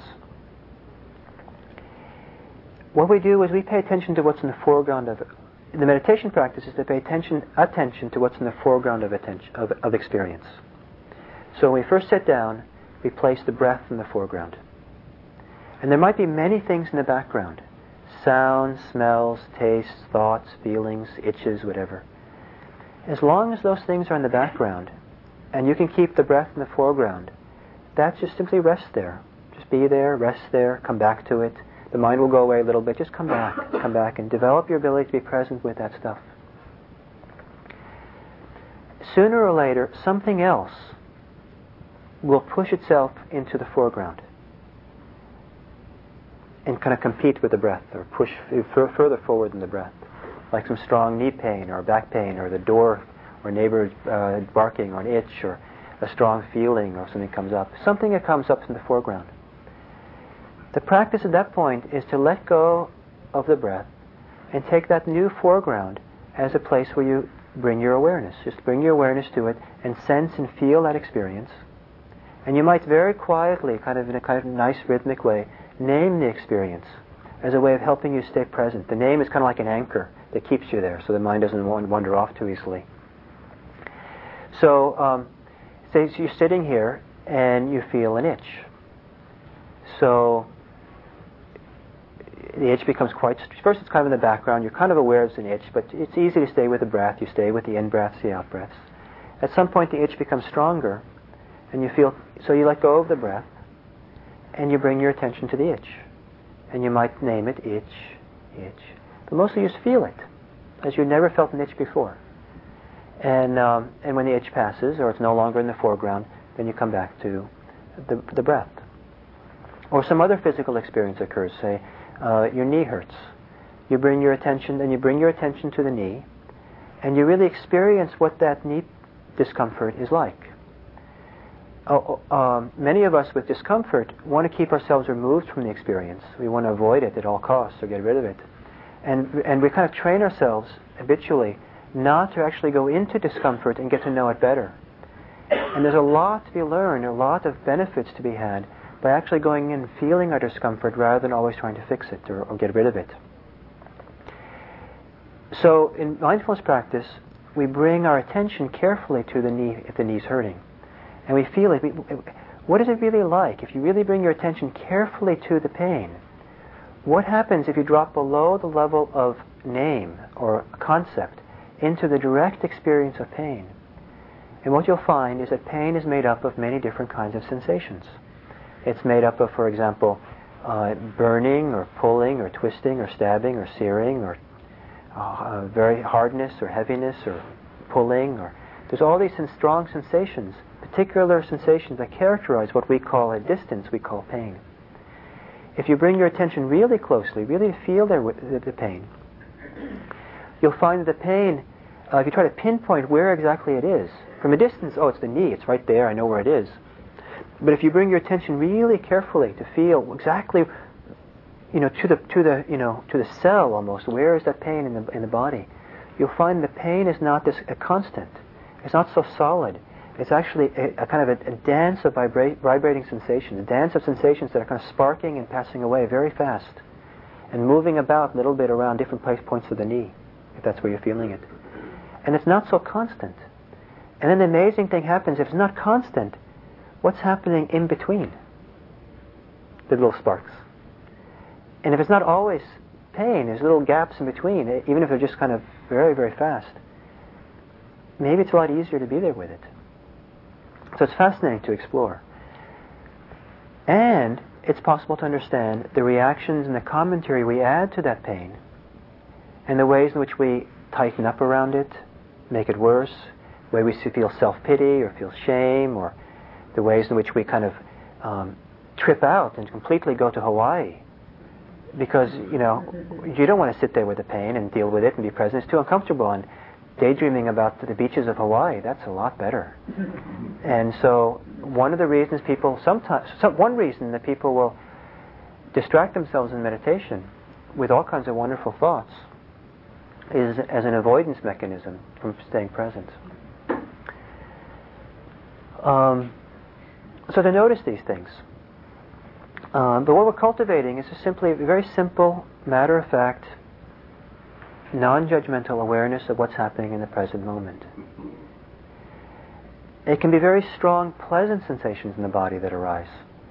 What we do is we pay attention to what's in the foreground of it. The meditation practice is to pay attention to what's in the foreground of experience. So when we first sit down, we place the breath in the foreground. And there might be many things in the background. Sounds, smells, tastes, thoughts, feelings, itches, whatever. As long as those things are in the background, and you can keep the breath in the foreground, that's just simply rest there. Just be there, rest there, come back to it. The mind will go away a little bit. Just come back and develop your ability to be present with that stuff. Sooner or later, something else will push itself into the foreground and kind of compete with the breath, or push further forward than the breath. Like some strong knee pain, or back pain, or the door, or neighbor barking, or an itch, or a strong feeling, or something comes up. Something that comes up in the foreground. The practice at that point is to let go of the breath and take that new foreground as a place where you bring your awareness. Just bring your awareness to it and sense and feel that experience. And you might very quietly, in a kind of nice rhythmic way, name the experience as a way of helping you stay present. The name is kind of like an anchor that keeps you there so the mind doesn't wander off too easily. So, say you're sitting here and you feel an itch. So the itch becomes first it's kind of in the background, you're kind of aware it's an itch, but it's easy to stay with the breath, you stay with the in-breaths, the out-breaths. At some point the itch becomes stronger, and so you let go of the breath, and you bring your attention to the itch. And you might name it itch. But mostly you just feel it, as you never felt an itch before. And when the itch passes, or it's no longer in the foreground, then you come back to the breath. Or some other physical experience occurs, say, your knee hurts. You bring your attention to the knee, and you really experience what that knee discomfort is like. Many of us with discomfort want to keep ourselves removed from the experience. We want to avoid it at all costs or get rid of it. And we kind of train ourselves habitually not to actually go into discomfort and get to know it better. And there's a lot to be learned, a lot of benefits to be had by actually going in and feeling our discomfort rather than always trying to fix it or get rid of it. So in mindfulness practice, we bring our attention carefully to the knee if the knee's hurting. And we feel it. What is it really like? If you really bring your attention carefully to the pain, what happens if you drop below the level of name or concept into the direct experience of pain? And what you'll find is that pain is made up of many different kinds of sensations. It's made up of, for example, burning or pulling or twisting or stabbing or searing or very hardness or heaviness or pulling. There's all these strong sensations, particular sensations that characterize what we call a distance we call pain. If you bring your attention really closely, really feel the pain, you'll find that the pain, if you try to pinpoint where exactly it is, from a distance, it's the knee, it's right there, I know where it is. But if you bring your attention really carefully to feel exactly, to the cell almost, where is that pain in the body, you'll find the pain is not a constant. It's not so solid. It's actually a kind of a dance of vibrating sensations, a dance of sensations that are kind of sparking and passing away very fast, and moving about a little bit around different points of the knee, if that's where you're feeling it. And it's not so constant. And then the amazing thing happens, if it's not constant, what's happening in between the little sparks? And if it's not always pain, there's little gaps in between, even if they're just kind of very, very fast, maybe it's a lot easier to be there with it. So it's fascinating to explore. And it's possible to understand the reactions and the commentary we add to that pain, and the ways in which we tighten up around it, make it worse, the way we feel self-pity or feel shame, or the ways in which we kind of trip out and completely go to Hawaii. Because, you don't want to sit there with the pain and deal with it and be present. It's too uncomfortable. And daydreaming about the beaches of Hawaii, that's a lot better. And so one of the reasons one reason that people will distract themselves in meditation with all kinds of wonderful thoughts is as an avoidance mechanism from staying present. So to notice these things. But what we're cultivating is simply a very simple, matter-of-fact, non-judgmental awareness of what's happening in the present moment. It can be very strong, pleasant sensations in the body that arise.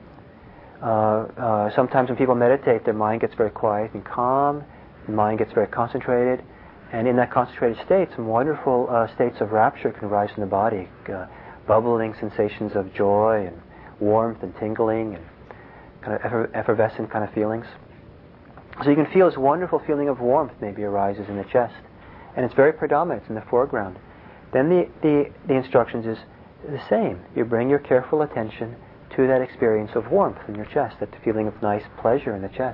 Sometimes when people meditate, their mind gets very quiet and calm, the mind gets very concentrated, and in that concentrated state, some wonderful states of rapture can rise in the body, bubbling sensations of joy and warmth and tingling and kind of effervescent kind of feelings. So you can feel this wonderful feeling of warmth maybe arises in the chest, and it's very predominant, it's in the foreground. Then the instructions is the same. You bring your careful attention to that experience of warmth in your chest, that feeling of nice pleasure in the chest.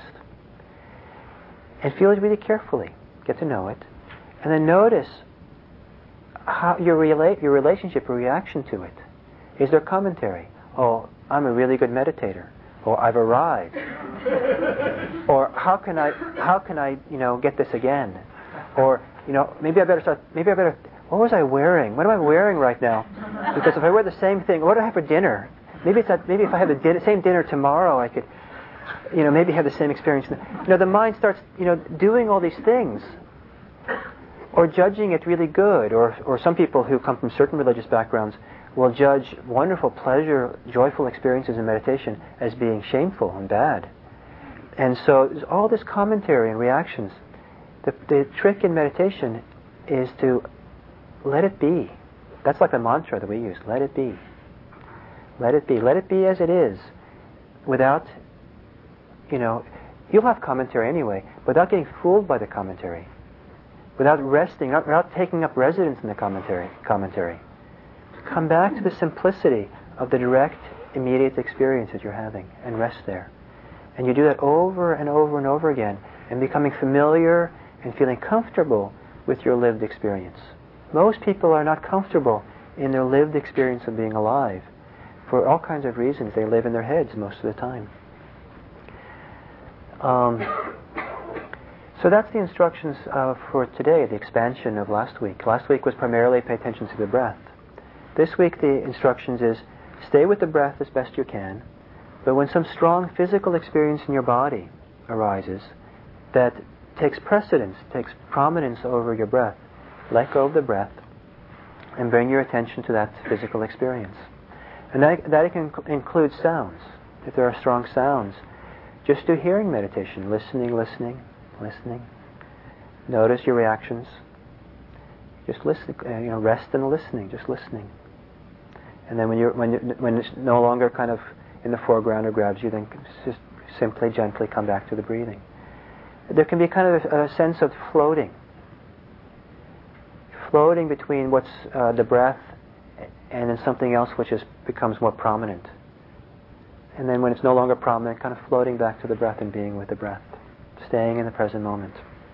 And feel it really carefully. Get to know it. And then notice how your relationship or reaction to it. Is there commentary? Oh, I'm a really good meditator. Or I've arrived. Or how can I get this again? Or maybe I better what was I wearing? What am I wearing right now? Because if I wear the same thing, what do I have for dinner? Maybe if I have the same dinner tomorrow, I could maybe have the same experience. The mind starts doing all these things, or judging it really good, or some people who come from certain religious backgrounds will judge wonderful pleasure, joyful experiences in meditation as being shameful and bad. And so there's all this commentary and reactions. The trick in meditation is to let it be. That's like the mantra that we use. Let it be. Let it be. Let it be as it is. Without, you'll have commentary anyway, without getting fooled by the commentary. Without resting, without taking up residence in the commentary. Come back to the simplicity of the direct, immediate experience that you're having and rest there. And you do that over and over and over again, and becoming familiar and feeling comfortable with your lived experience. Most people are not comfortable in their lived experience of being alive. For all kinds of reasons, they live in their heads most of the time. So that's the instructions for today, the expansion of last week. Last week was primarily pay attention to the breath. This week the instructions is stay with the breath as best you can, but when some strong physical experience in your body arises that takes precedence, takes prominence over your breath, let go of the breath and bring your attention to that physical experience. And that can include sounds. If there are strong sounds, just do hearing meditation, listening. Notice your reactions. Just listen, rest in the listening, just listening. And then when it's no longer kind of in the foreground or grabs you, then just simply, gently come back to the breathing. There can be kind of a sense of floating between what's the breath and then something else which becomes more prominent. And then when it's no longer prominent, kind of floating back to the breath and being with the breath, staying in the present moment.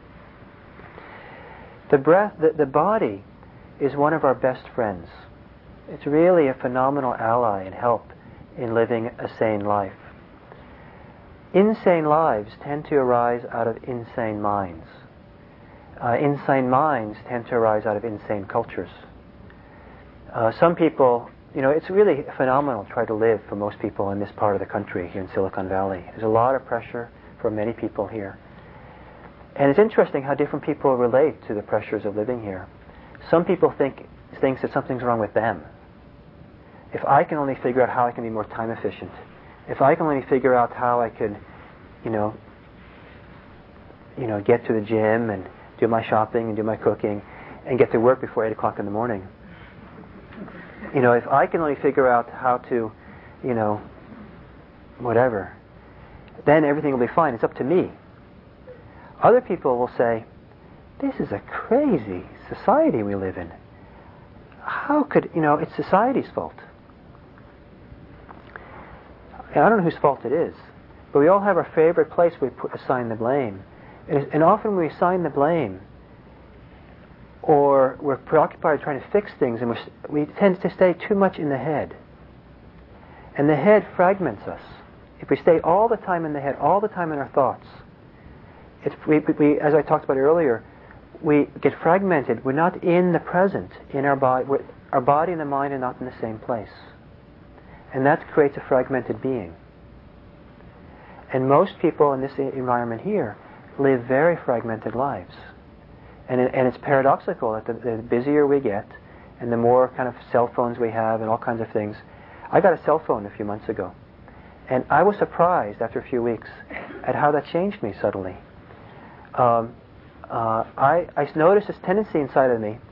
The breath, the body, is one of our best friends. It's really a phenomenal ally and help in living a sane life. Insane lives tend to arise out of insane minds. Insane minds tend to arise out of insane cultures. Some people, it's really phenomenal to try to live for most people in this part of the country, here in Silicon Valley. There's a lot of pressure for many people here. And it's interesting how different people relate to the pressures of living here. some people think that something's wrong with them. If I can only figure out how I can be more time efficient, if I can only figure out how I could, get to the gym and do my shopping and do my cooking and get to work before 8 o'clock in the morning. If I can only figure out how to, whatever, then everything will be fine. It's up to me. Other people will say, this is a crazy society we live in. How could, it's society's fault. And I don't know whose fault it is, but we all have our favorite place we assign the blame. And often when we assign the blame, or we're preoccupied trying to fix things, and we tend to stay too much in the head. And the head fragments us. If we stay all the time in the head, all the time in our thoughts, we, as I talked about earlier, we get fragmented. We're not in the present, in our body. Our body and the mind are not in the same place. And that creates a fragmented being. And most people in this environment here live very fragmented lives. And it's paradoxical that the busier we get, and the more kind of cell phones we have and all kinds of things. I got a cell phone a few months ago. And I was surprised after a few weeks at how that changed me suddenly. I noticed this tendency inside of me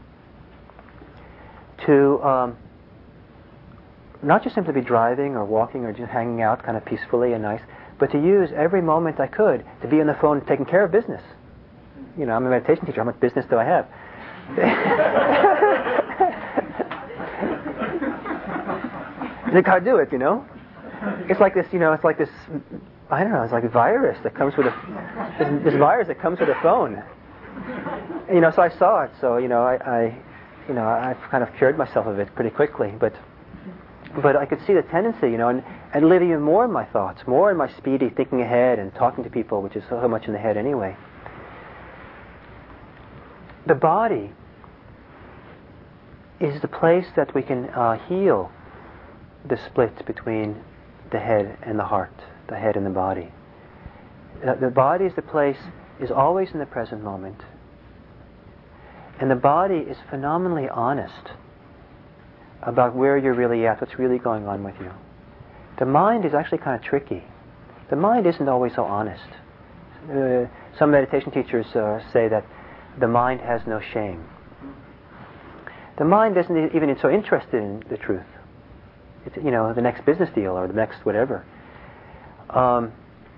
to not just simply be driving or walking or just hanging out kind of peacefully and nice, but to use every moment I could to be on the phone taking care of business. I'm a meditation teacher. How much business do I have? Look how I do it, It's like this, it's like this, I don't know, it's like a virus that comes with this virus that comes with a phone. So I saw it, so, I've kind of cured myself of it pretty quickly, but I could see the tendency, and live even more in my thoughts, more in my speedy thinking ahead and talking to people, which is so much in the head anyway. The body is the place that we can heal the split between the head and the heart, the head and the body. The body is the place, is always in the present moment. And the body is phenomenally honest about where you're really at, what's really going on with you. The mind is actually kind of tricky. The mind isn't always so honest. Some meditation teachers say that the mind has no shame. The mind isn't even so interested in the truth. It's, the next business deal or the next whatever. But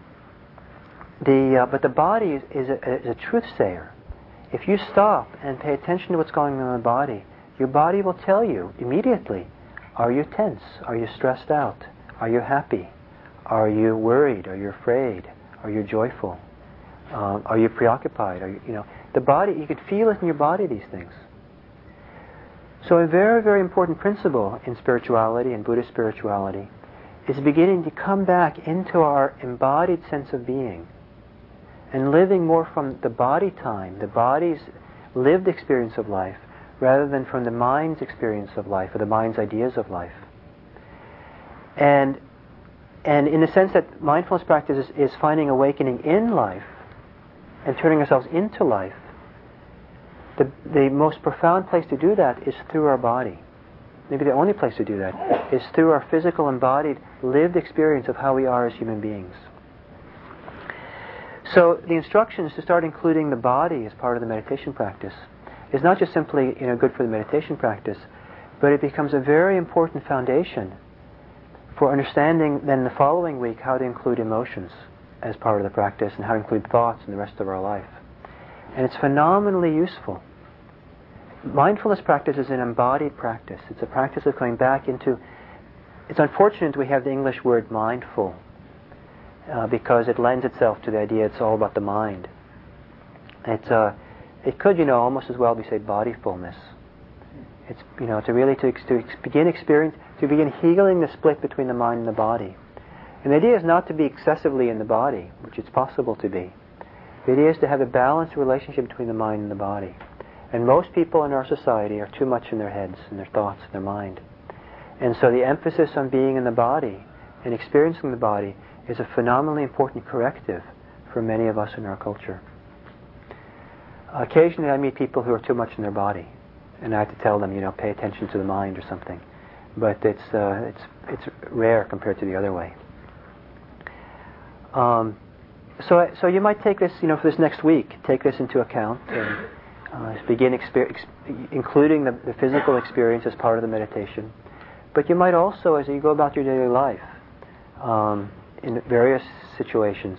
the body is a truth sayer. If you stop and pay attention to what's going on in the body, your body will tell you immediately, are you tense? Are you stressed out? Are you happy? Are you worried? Are you afraid? Are you joyful? Are you preoccupied? Are you, the body, you can feel it in your body, these things. So a very, very important principle in spirituality and Buddhist spirituality is beginning to come back into our embodied sense of being and living more from the body time, the body's lived experience of life, rather than from the mind's experience of life or the mind's ideas of life. And in the sense that mindfulness practice is finding awakening in life and turning ourselves into life, the most profound place to do that is through our body. Maybe the only place to do that is through our physical, embodied, lived experience of how we are as human beings. So the instructions to start including the body as part of the meditation practice is not just simply good for the meditation practice, but it becomes a very important foundation for understanding then the following week how to include emotions as part of the practice and how to include thoughts in the rest of our life. And it's phenomenally useful. Mindfulness practice is an embodied practice. It's a practice of coming back into... It's unfortunate we have the English word mindful because it lends itself to the idea it's all about the mind. It could, almost as well be said bodyfulness. It's, to begin healing the split between the mind and the body. And the idea is not to be excessively in the body, which it's possible to be. The idea is to have a balanced relationship between the mind and the body. And most people in our society are too much in their heads and their thoughts and their mind. And so the emphasis on being in the body and experiencing the body is a phenomenally important corrective for many of us in our culture. Occasionally I meet people who are too much in their body. and I have to tell them, pay attention to the mind or something. But it's rare compared to the other way. So you might take this, for this next week, take this into account and begin including the physical experience as part of the meditation. But you might also, as you go about your daily life, in various situations,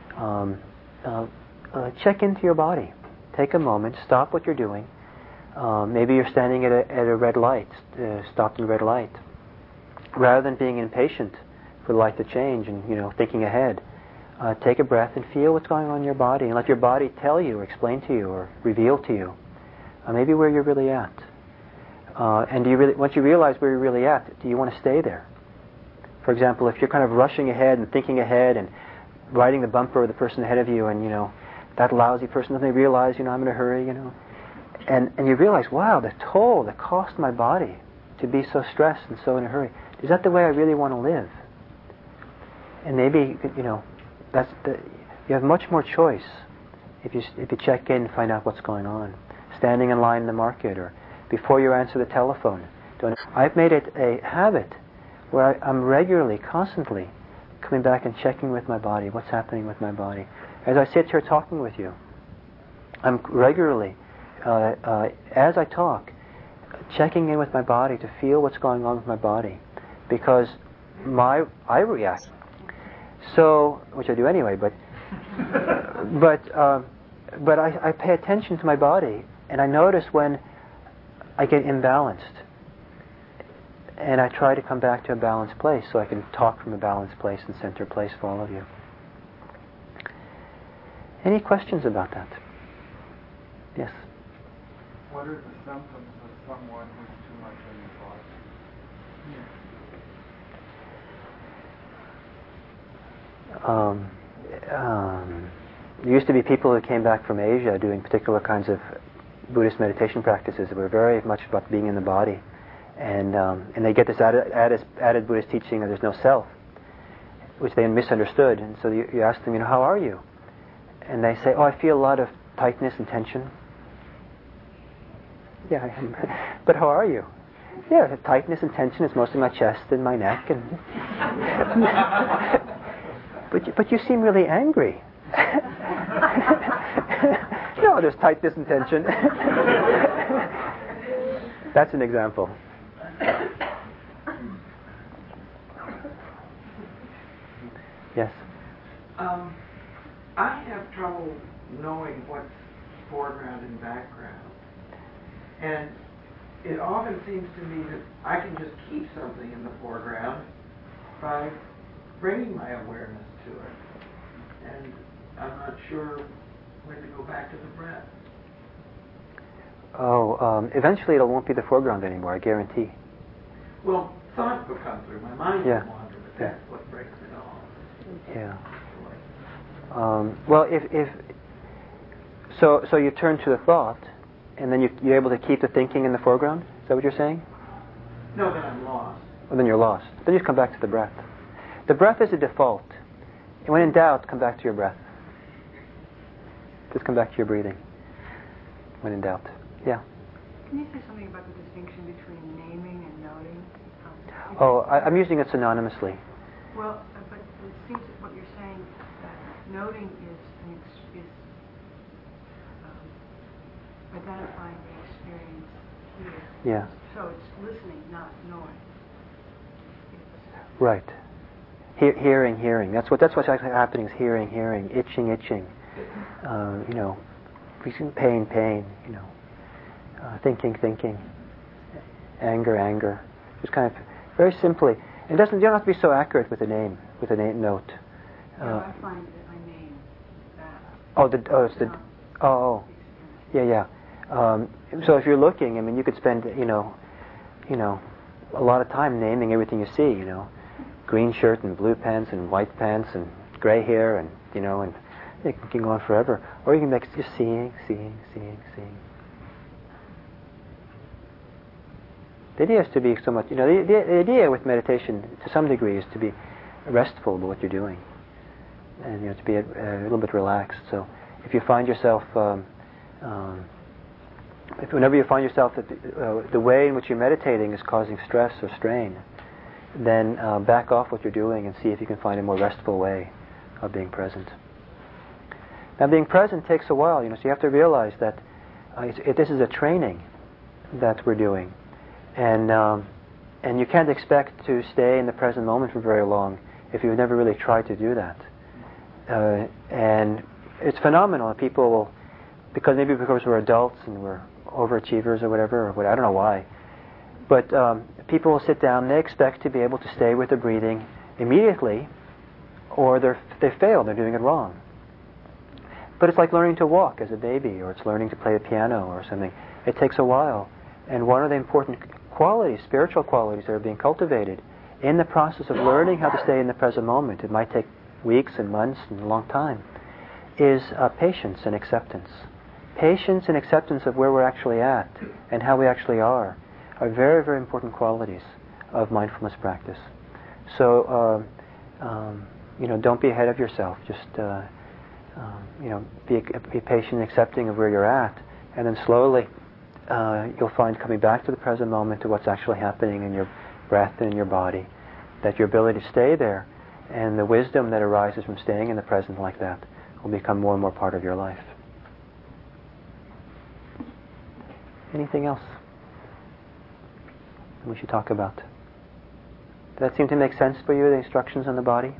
check into your body. Take a moment, stop what you're doing. Maybe you're standing at a red light, stopped in a red light. Rather than being impatient for the light to change and thinking ahead, take a breath and feel what's going on in your body, and let your body tell you, or explain to you, or reveal to you, maybe where you're really at. And once you realize where you're really at, do you want to stay there? For example, if you're kind of rushing ahead and thinking ahead and riding the bumper of the person ahead of you, and that lousy person doesn't realize, I'm in a hurry, and you realize, wow, the toll, the cost of my body to be so stressed and so in a hurry. Is that the way I really want to live? And maybe, you have much more choice if you check in and find out what's going on. Standing in line in the market, or before you answer the telephone. I've made it a habit where I'm regularly, constantly coming back and checking with my body, what's happening with my body. As I sit here talking with you, I'm regularly, as I talk, checking in with my body to feel what's going on with my body, because I react. So, which I do anyway, but I pay attention to my body, and I notice when I get imbalanced, and I try to come back to a balanced place so I can talk from a balanced place and center place for all of you. Any questions about that? Yes? What are the symptoms of someone who's too much in the body? There used to be people who came back from Asia doing particular kinds of Buddhist meditation practices that were very much about being in the body, and they get this added Buddhist teaching that there's no self, which they misunderstood. And so you ask them, how are you? And they say, I feel a lot of tightness and tension. Yeah, I am. But how are you? Yeah, the tightness and tension is mostly my chest and my neck, and but you seem really angry. No, there's tightness and tension. That's an example. Yes? I have trouble knowing what's foreground and background. And it often seems to me that I can just keep something in the foreground by bringing my awareness to it. And I'm not sure when to go back to the breath. Eventually it won't be the foreground anymore, I guarantee. Well, thoughts will come through. My mind will wander, but that's what breaks it off. Yeah. Well, so you turn to the thought, and then you're able to keep the thinking in the foreground? Is that what you're saying? No, then I'm lost. Well, then you're lost. Then you come back to the breath. The breath is a default. And when in doubt, come back to your breath. Just come back to your breathing. When in doubt. Yeah? Can you say something about the distinction between naming and noting? I'm using it synonymously. Well, but it seems that what you're saying, that noting is identifying the experience here. Yeah. So it's listening, not knowing. Right. Hearing. That's what's actually happening, is hearing. Itching. Pain. Thinking. Anger. Just kind of very simply. You don't have to be so accurate with a name, with a note. I find that I name that. Yeah. So if you're looking, you could spend, a lot of time naming everything you see, green shirt and blue pants and white pants and gray hair and it can go on forever. Or you can make just seeing. The idea is to be so much, the idea with meditation to some degree is to be restful about what you're doing, and to be a little bit relaxed. So if you find yourself if whenever you find yourself that the way in which you're meditating is causing stress or strain, then back off what you're doing and see if you can find a more restful way of being present. Now, being present takes a while, so you have to realize that this is a training that we're doing, and you can't expect to stay in the present moment for very long if you've never really tried to do that. And it's phenomenal. People will, because we're adults and we're overachievers or whatever, I don't know why, but people will sit down and they expect to be able to stay with the breathing immediately, or they fail, they're doing it wrong. But it's like learning to walk as a baby, or it's learning to play the piano or something. It takes a while. And one of the important qualities, spiritual qualities that are being cultivated in the process of learning how to stay in the present moment, it might take weeks and months and a long time, is patience and acceptance. Patience and acceptance of where we're actually at and how we actually are very, very important qualities of mindfulness practice. So, don't be ahead of yourself. Just, be patient and accepting of where you're at, and then slowly you'll find coming back to the present moment, to what's actually happening in your breath and in your body, that your ability to stay there and the wisdom that arises from staying in the present like that will become more and more part of your life. Anything else we should talk about? Does that seem to make sense for you, the instructions on the body?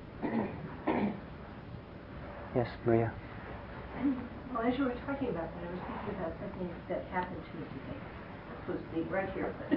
Yes, Maria. Well, as you were talking about that, I was thinking about something that happened to me today. It's supposed to be right here, but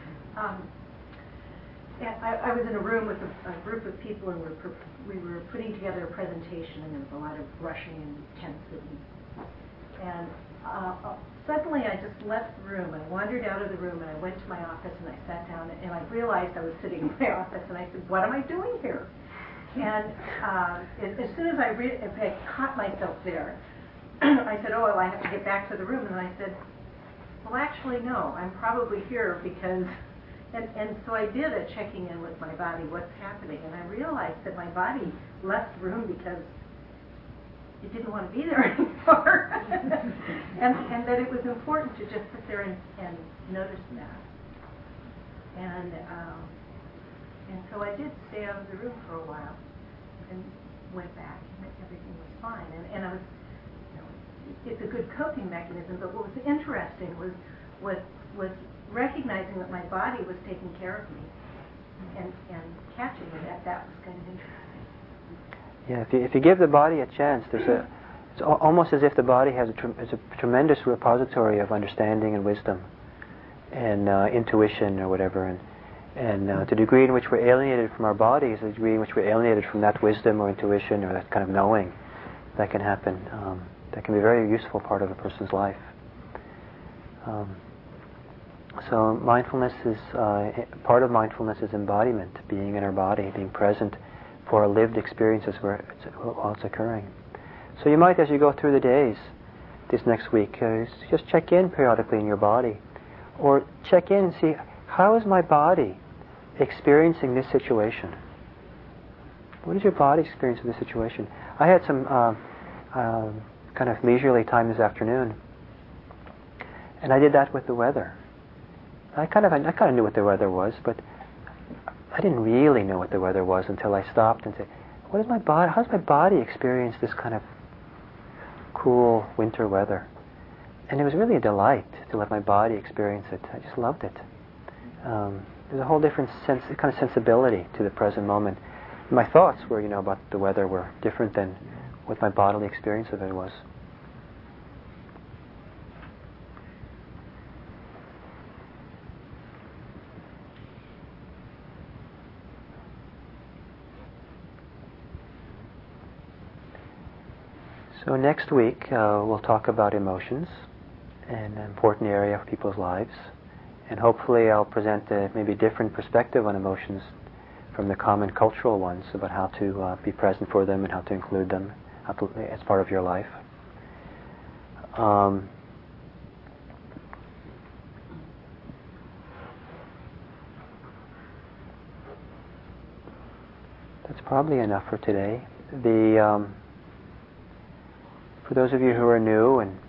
I was in a room with a group of people, and we were putting together a presentation, and there was a lot of rushing and intensity. And suddenly I just left the room. I wandered out of the room, and I went to my office, and I sat down, and I realized I was sitting in my office, and I said, what am I doing here? And as soon as I caught myself there, I said, oh, well, I have to get back to the room. And I said, well, actually, no, I'm probably here because... And so I did a checking in with my body, what's happening. And I realized that my body left the room because it didn't want to be there anymore. and that it was important to just sit there and notice that. And so I did stay out of the room for a while and went back, and everything was fine. And I was, it's a good coping mechanism, but what was interesting was recognizing that my body was taking care of me and catching it. That was kind of interesting. Yeah, if you give the body a chance, it's almost as if the body has a tremendous repository of understanding and wisdom and intuition or whatever. And to the degree in which we're alienated from our bodies, the degree in which we're alienated from that wisdom or intuition or that kind of knowing, that can happen. That can be a very useful part of a person's life. So mindfulness is, part of mindfulness is embodiment, being in our body, being present for our lived experiences while it's occurring. So you might, as you go through the days this next week, just check in periodically in your body, or check in and see, how is my body experiencing this situation? What is your body experiencing this situation? I had some kind of leisurely time this afternoon, and I did that with the weather. I kind of knew what the weather was, but I didn't really know what the weather was until I stopped and said, how does my body experience this kind of cool winter weather? And it was really a delight to let my body experience it. I just loved it. There's a whole different kind of sensibility to the present moment. My thoughts were, about the weather were different than what my bodily experience of it was. So next week we'll talk about emotions, an important area of people's lives, and hopefully I'll present a maybe different perspective on emotions from the common cultural ones about how to be present for them and how to include them as part of your life. That's probably enough for today. For those of you who are new and